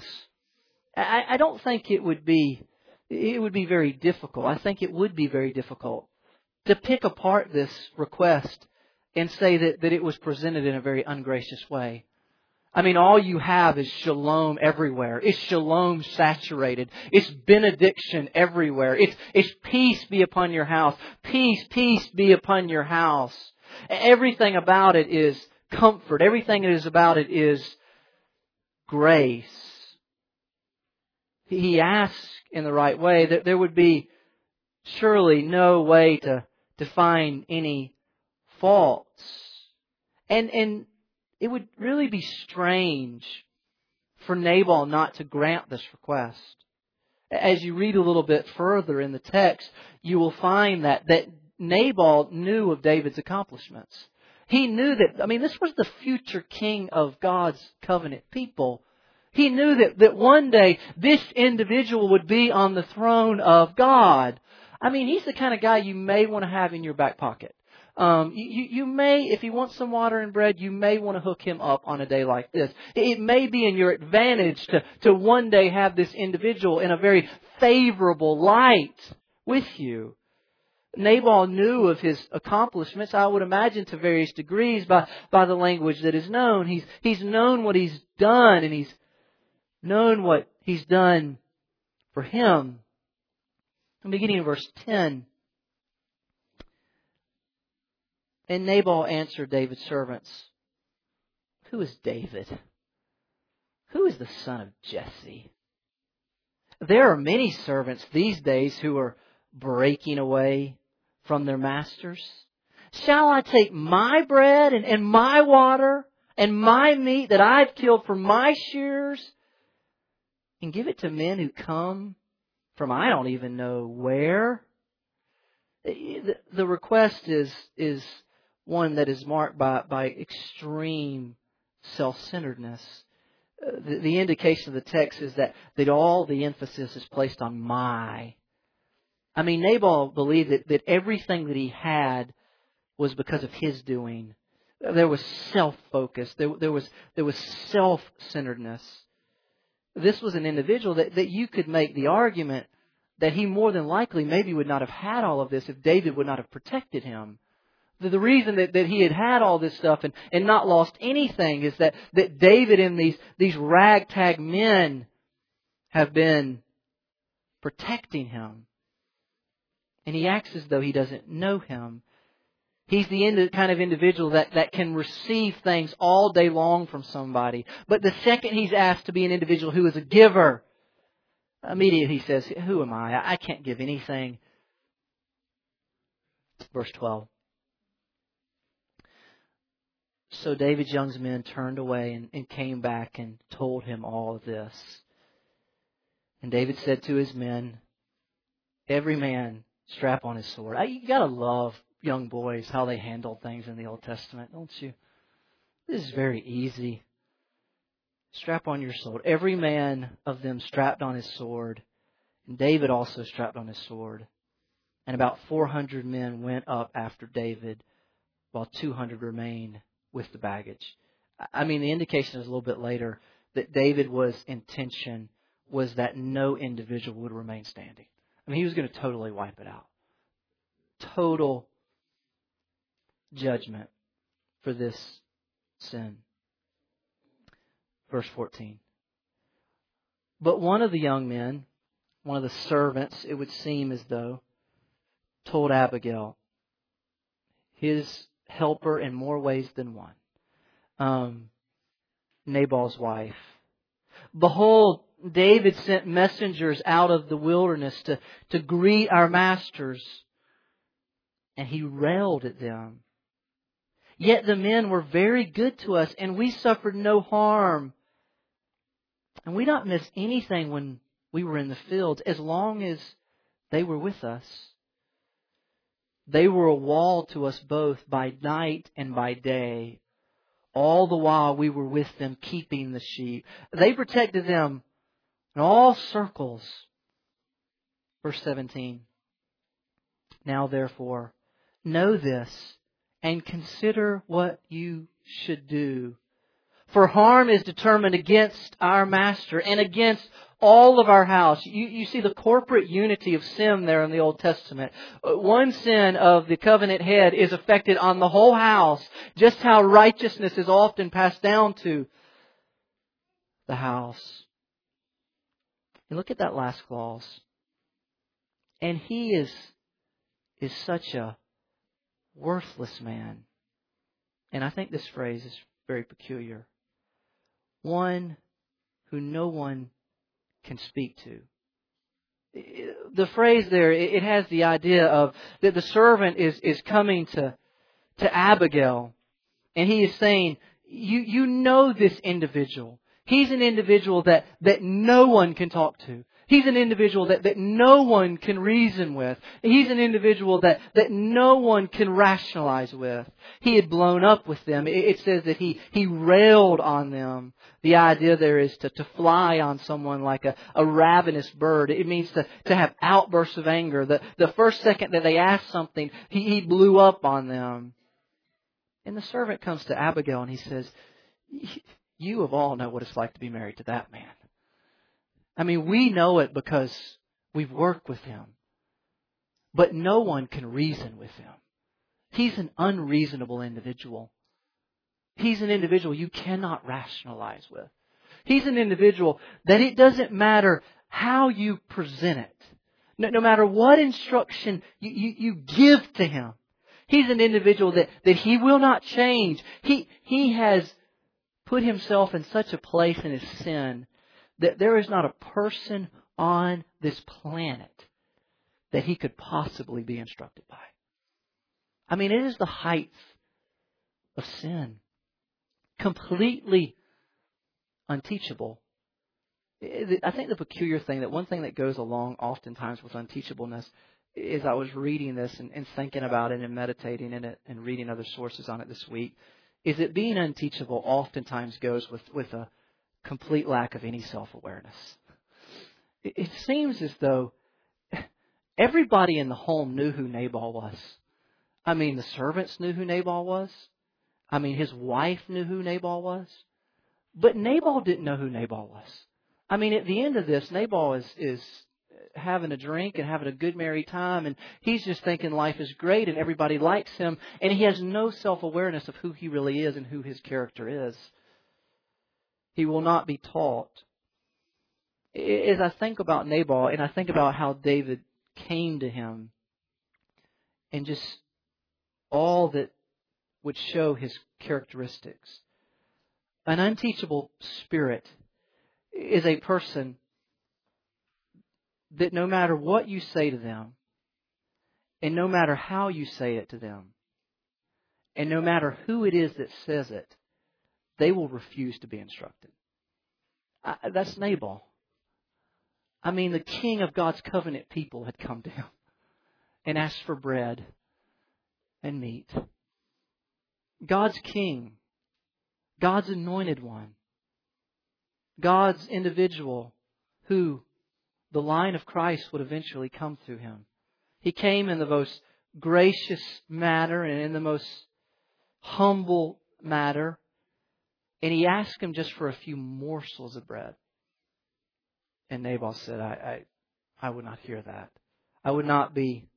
I don't think it would be very difficult. I think it would be very difficult to pick apart this request and say that it was presented in a very ungracious way. I mean, all you have is shalom everywhere. It's shalom saturated. It's benediction everywhere. It's peace be upon your house. Peace be upon your house. Everything about it is comfort. Everything it is about it is grace. He asks in the right way that there would be surely no way to find any faults. And it would really be strange for Nabal not to grant this request. As you read a little bit further in the text, you will find that Nabal knew of David's accomplishments. He knew that, this was the future king of God's covenant people. He knew that one day this individual would be on the throne of God. He's the kind of guy you may want to have in your back pocket. You may, if you want some water and bread, you may want to hook him up on a day like this. It may be in your advantage to one day have this individual in a very favorable light with you. Nabal knew of his accomplishments, I would imagine, to various degrees by the language that is known. He's known what he's done, and he's known what he's done for him. I'm beginning in verse 10. And Nabal answered David's servants, "Who is David? Who is the son of Jesse? There are many servants these days who are breaking away from their masters. Shall I take my bread and my water and my meat that I've killed for my shearers and give it to men who come from I don't even know where?" The request is one that is marked by extreme self-centeredness. The indication of the text is that all the emphasis is placed on my. Nabal believed that everything that he had was because of his doing. There was self-focus. There was self-centeredness. This was an individual that you could make the argument that he more than likely maybe would not have had all of this if David would not have protected him. The reason that he had all this stuff and not lost anything is that David and these ragtag men have been protecting him. And he acts as though he doesn't know him. He's the kind of individual that can receive things all day long from somebody. But the second he's asked to be an individual who is a giver, immediately he says, who am I? I can't give anything. Verse 12. So David's young men turned away and came back and told him all of this. And David said to his men, every man strap on his sword. You gotta love young boys, how they handle things in the Old Testament, don't you? This is very easy. Strap on your sword. Every man of them strapped on his sword. And David also strapped on his sword. And about 400 men went up after David, while 200 remained with the baggage. I mean, the indication is a little bit later that David's intention was that no individual would remain standing. I mean, he was going to totally wipe it out. Total judgment for this sin. Verse 14. But one of the young men, one of the servants, it would seem as though, told Abigail, his helper in more ways than one, Nabal's wife, behold, David sent messengers out of the wilderness to greet our masters, and he railed at them. Yet the men were very good to us, and we suffered no harm. And we not missed anything when we were in the fields, as long as they were with us. They were a wall to us both by night and by day. All the while we were with them keeping the sheep. They protected them in all circles. Verse 17. Now therefore, know this and consider what you should do. For harm is determined against our master and against all of our house. You see the corporate unity of sin there in the Old Testament. One sin of the covenant head is affected on the whole house, just how righteousness is often passed down to the house. And look at that last clause. And he is such a worthless man. And I think this phrase is very peculiar. One who no one can speak to. The phrase there, it has the idea of that the servant is coming to Abigail, and he is saying, you know this individual. He's an individual that no one can talk to. He's an individual that no one can reason with. He's an individual that no one can rationalize with. He had blown up with them. It says that he railed on them. The idea there is to fly on someone like a ravenous bird. It means to have outbursts of anger. The first second that they asked something, he blew up on them. And the servant comes to Abigail and he says, you of all know what it's like to be married to that man. I mean, we know it because we've worked with him. But no one can reason with him. He's an unreasonable individual. He's an individual you cannot rationalize with. He's an individual that it doesn't matter how you present it. No matter what instruction you give to him. He's an individual that he will not change. He has put himself in such a place in his sin that there is not a person on this planet that he could possibly be instructed by. I mean, it is the height of sin. Completely unteachable. I think the peculiar thing, that one thing that goes along oftentimes with unteachableness, is I was reading this and thinking about it and meditating in it and reading other sources on it this week, is that being unteachable oftentimes goes with a complete lack of any self-awareness. It seems as though everybody in the home knew who Nabal was. I mean, the servants knew who Nabal was. I mean, his wife knew who Nabal was. But Nabal didn't know who Nabal was. I mean, at the end of this, Nabal is having a drink and having a good merry time, and he's just thinking life is great and everybody likes him, and he has no self-awareness of who he really is and who his character is. He will not be taught. As I think about Nabal and I think about how David came to him and just all that would show his characteristics. An unteachable spirit is a person that no matter what you say to them, and no matter how you say it to them, and no matter who it is that says it, they will refuse to be instructed. That's Nabal. I mean, the king of God's covenant people had come to him and asked for bread and meat. God's king, God's anointed one, God's individual who the line of Christ would eventually come through him. He came in the most gracious manner and in the most humble manner. And he asked him just for a few morsels of bread. And Nabal said, I would not hear that. I would not be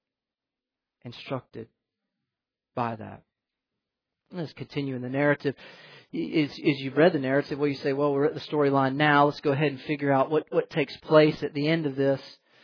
instructed by that. Let's continue in the narrative. As you've read the narrative, well, you say, well, we're at the storyline now. Let's go ahead and figure out what takes place at the end of this.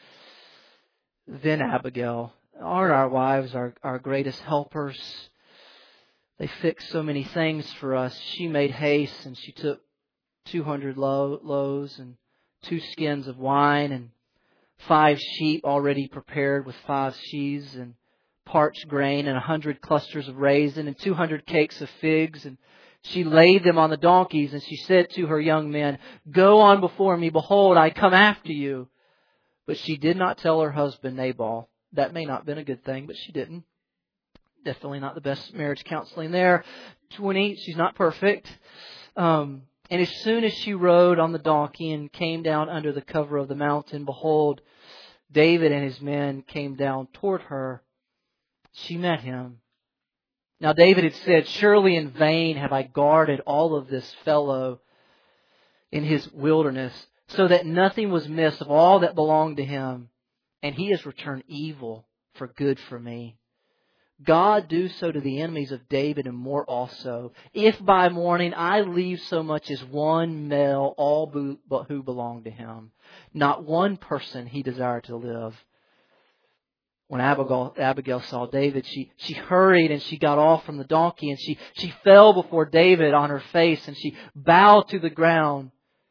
Then Abigail. Aren't our wives our greatest helpers? They fix so many things for us. She made haste and she took 200 loaves and 2 skins of wine and 5 sheep already prepared with 5 sheaves and parched grain and 100 clusters of raisin and 200 cakes of figs. And she laid them on the donkeys and she said to her young men, "Go on before me. Behold, I come after you." But she did not tell her husband Nabal. That may not have been a good thing, but she didn't. Definitely not the best marriage counseling there. 20, she's not perfect. And as soon as she rode on the donkey and came down under the cover of the mountain, behold, David and his men came down toward her. She met him. Now David had said, "Surely in vain have I guarded all of this fellow in his wilderness, so that nothing was missed of all that belonged to him. And he has returned evil for good for me. God do so to the enemies of David and more also, if by morning I leave so much as one male, all who belong to him. Not one person he desired to live." When Abigail saw David, she hurried and she got off from the donkey and she fell before David on her face and she bowed to the ground.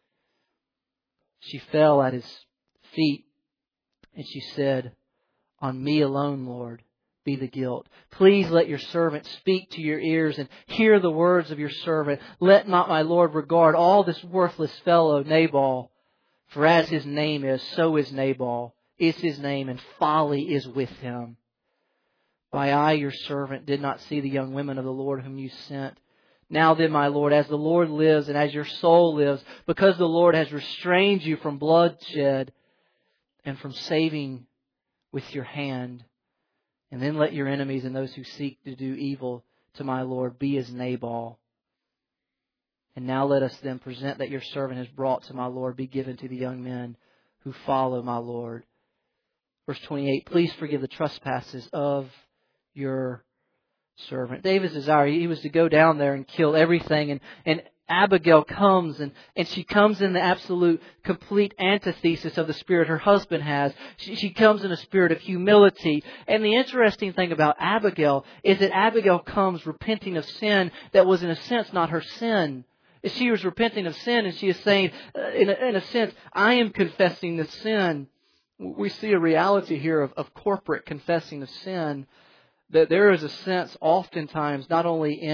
She fell at his feet and she said, "On me alone, Lord, be the guilt. Please let your servant speak to your ears and hear the words of your servant. Let not my Lord regard all this worthless fellow Nabal. For as his name is, so is Nabal. Is his name, and folly is with him. Why, I, your servant, did not see the young women of the Lord whom you sent. Now then, my Lord, as the Lord lives and as your soul lives, because the Lord has restrained you from bloodshed and from saving with your hand. And then let your enemies and those who seek to do evil to my Lord be as Nabal. And now let us then present that your servant has brought to my Lord be given to the young men who follow my Lord." Verse 28, "Please forgive the trespasses of your servant." David's desire, he was to go down there and kill everything. And Abigail comes and she comes in the absolute complete antithesis of the spirit her husband has. She comes in a spirit of humility. And the interesting thing about Abigail is that Abigail comes repenting of sin that was in a sense not her sin. She was repenting of sin and she is saying, in a sense, I am confessing the sin. We see a reality here of corporate confessing of sin. That there is a sense oftentimes, not only in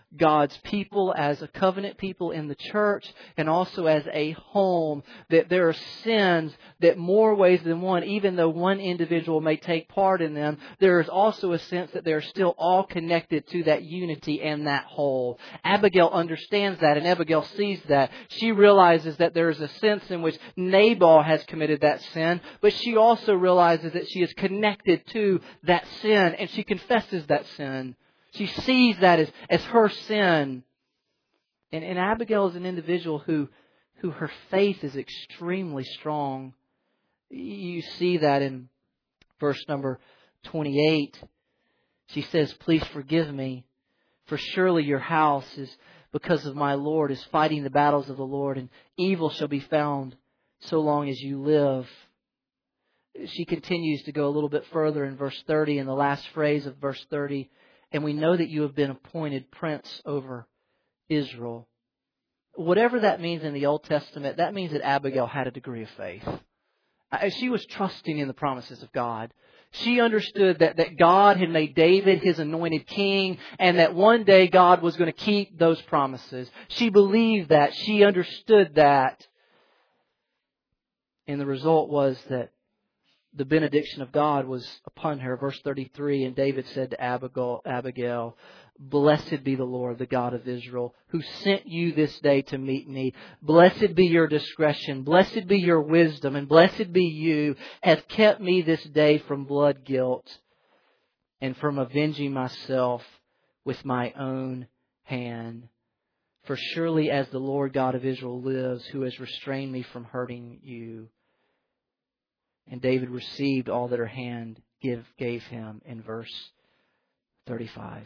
God's people, as a covenant people in the church, and also as a home, that there are sins that more ways than one, even though one individual may take part in them, there is also a sense that they're still all connected to that unity and that whole. Abigail understands that, and Abigail sees that. She realizes that there is a sense in which Nabal has committed that sin, but she also realizes that she is connected to that sin, and she confesses that sin. She sees that as her sin. And Abigail is an individual who her faith is extremely strong. You see that in verse number 28. She says, "Please forgive me, for surely your house is because of my Lord is fighting the battles of the Lord, and evil shall be found so long as you live." She continues to go a little bit further in verse 30, in the last phrase of verse 30. "And we know that you have been appointed prince over Israel." Whatever that means in the Old Testament, that means that Abigail had a degree of faith. She was trusting in the promises of God. She understood that God had made David His anointed king, and that one day God was going to keep those promises. She believed that. She understood that. And the result was that the benediction of God was upon her. Verse 33, "And David said to Abigail, Blessed be the Lord, the God of Israel, who sent you this day to meet me. Blessed be your discretion, blessed be your wisdom, and blessed be you, hath kept me this day from blood guilt, and from avenging myself with my own hand. For surely as the Lord God of Israel lives, who has restrained me from hurting you." And David received all that her hand gave him in verse 35.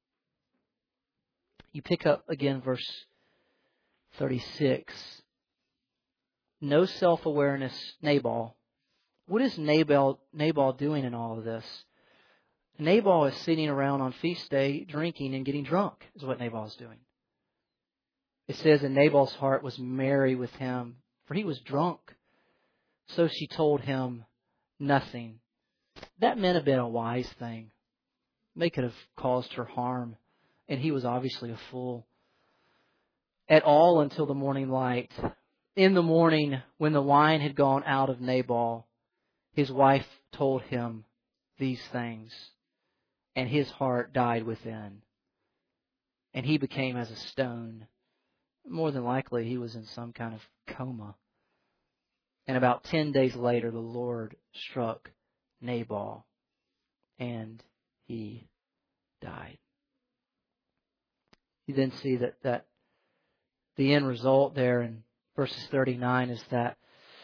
You pick up again verse 36. No self-awareness, Nabal. What is Nabal doing in all of this? Nabal is sitting around on feast day drinking and getting drunk, is what Nabal is doing. It says, "And Nabal's heart was merry with him, for he was drunk. So she told him nothing." That may have been a wise thing. They could have caused her harm, and he was obviously a fool. At all until the morning light. In the morning, when the wine had gone out of Nabal, his wife told him these things, and his heart died within, and he became as a stone. More than likely, he was in some kind of coma. And about 10 days later, the Lord struck Nabal, and he died. You then see that the end result there in verses 39 is that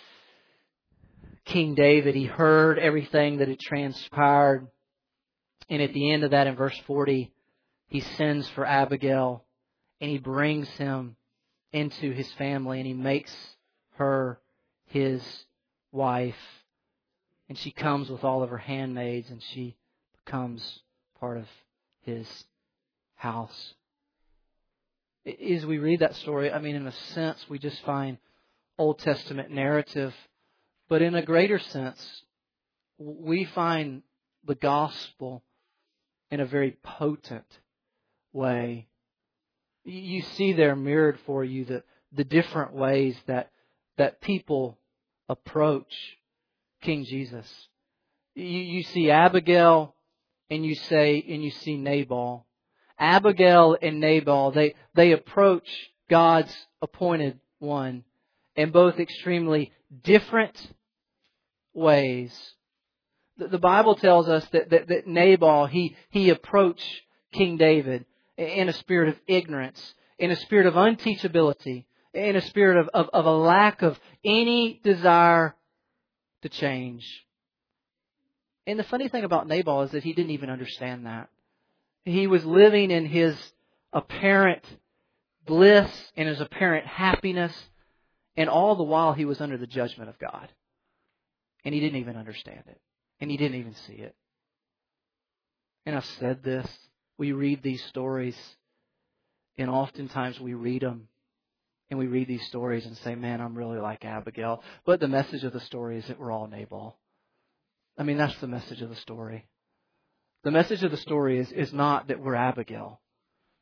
King David, he heard everything that had transpired. And at the end of that, in verse 40, he sends for Abigail, and he brings him into his family, and he makes her his wife, and she comes with all of her handmaids, and she becomes part of his house. As we read that story, in a sense, we just find Old Testament narrative, but in a greater sense, we find the gospel in a very potent way. You see there mirrored for you the different ways that people approach King Jesus. You see Abigail, and you see Nabal. Abigail and Nabal, they approach God's appointed one in both extremely different ways. The Bible tells us that Nabal, he approached King David in a spirit of ignorance, in a spirit of unteachability, in a spirit of a lack of any desire to change. And the funny thing about Nabal is that he didn't even understand that. He was living in his apparent bliss and his apparent happiness, and all the while he was under the judgment of God. And he didn't even understand it. And he didn't even see it. And I've said this. We read these stories, and oftentimes we read them, and we read these stories and say, man, I'm really like Abigail. But the message of the story is that we're all Nabal. That's the message of the story. The message of the story is not that we're Abigail.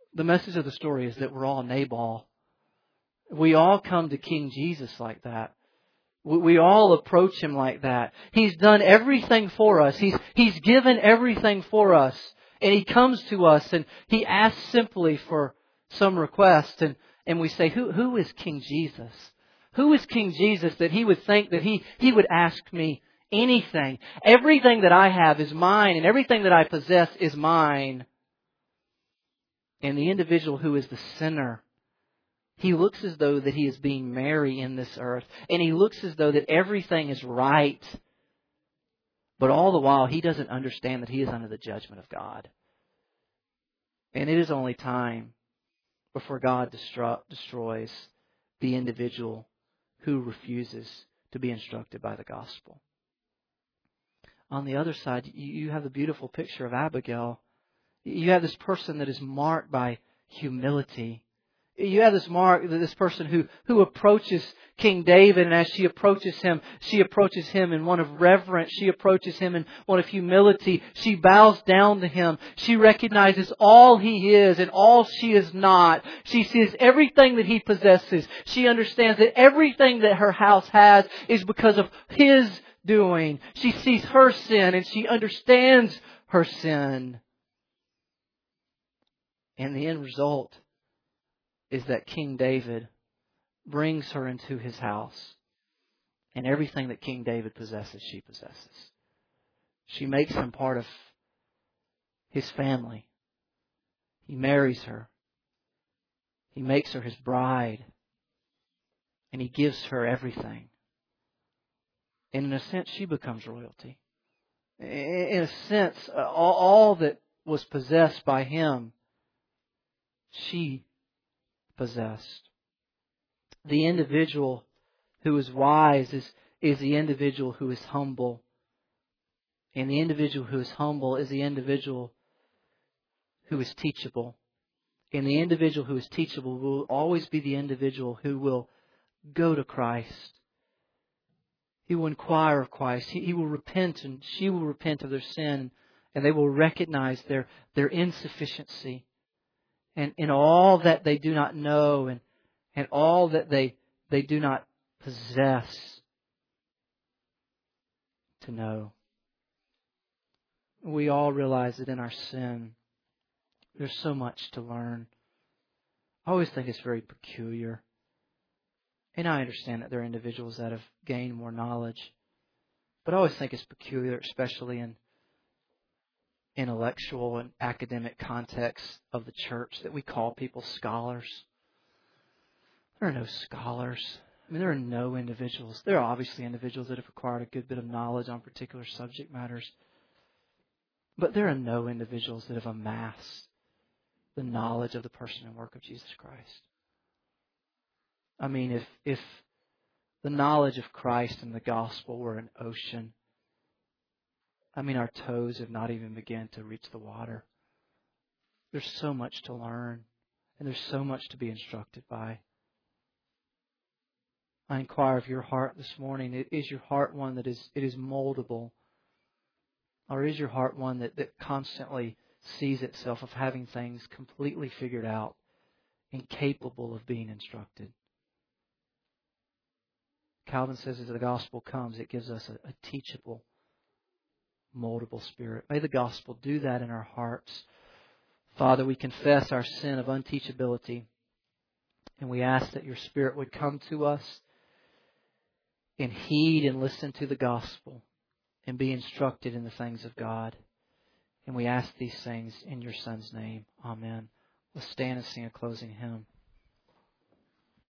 The message of the story is that we're all Nabal. We all come to King Jesus like that. We all approach Him like that. He's done everything for us. He's given everything for us. And He comes to us and He asks simply for some request. And we say, who is King Jesus? Who is King Jesus that He would think that He would ask me anything? Everything that I have is mine, and everything that I possess is mine. And the individual who is the sinner, he looks as though that he is being merry in this earth. And he looks as though that everything is right. But all the while, he doesn't understand that he is under the judgment of God. And it is only time before God destroys the individual who refuses to be instructed by the gospel. On the other side, you have the beautiful picture of Abigail. You have this person that is marked by humility. You have this person who approaches King David, and as she approaches him in one of reverence. She approaches him in one of humility. She bows down to him. She recognizes all he is and all she is not. She sees everything that he possesses. She understands that everything that her house has is because of his doing. She sees her sin and she understands her sin. And the end result is that King David brings her into his house. And everything that King David possesses, she possesses. She makes him part of his family. He marries her. He makes her his bride. And he gives her everything. And in a sense, she becomes royalty. In a sense, all that was possessed by him, she possessed. The individual who is wise is the individual who is humble. And the individual who is humble is the individual who is teachable. And the individual who is teachable will always be the individual who will go to Christ. He will inquire of Christ. He will repent, and she will repent of their sin, and they will recognize their insufficiency. And in all that they do not know and all that they do not possess to know. We all realize that in our sin, there's so much to learn. I always think it's very peculiar. And I understand that there are individuals that have gained more knowledge. But I always think it's peculiar, especially in intellectual and academic contexts of the church, that we call people scholars. There are no scholars. I mean, there are no individuals. There are obviously individuals that have acquired a good bit of knowledge on particular subject matters. But there are no individuals that have amassed the knowledge of the person and work of Jesus Christ. I mean, if the knowledge of Christ and the gospel were an ocean, I mean, our toes have not even begun to reach the water. There's so much to learn, and there's so much to be instructed by. I inquire of your heart this morning. Is your heart one that is moldable? Or is your heart one that constantly sees itself of having things completely figured out and capable of being instructed? Calvin says as the gospel comes, it gives us a teachable, moldable spirit. May the gospel do that in our hearts. Father, we confess our sin of unteachability, and we ask that your Spirit would come to us and heed and listen to the gospel and be instructed in the things of God. And we ask these things in your Son's name. Amen. Let's stand and sing a closing hymn.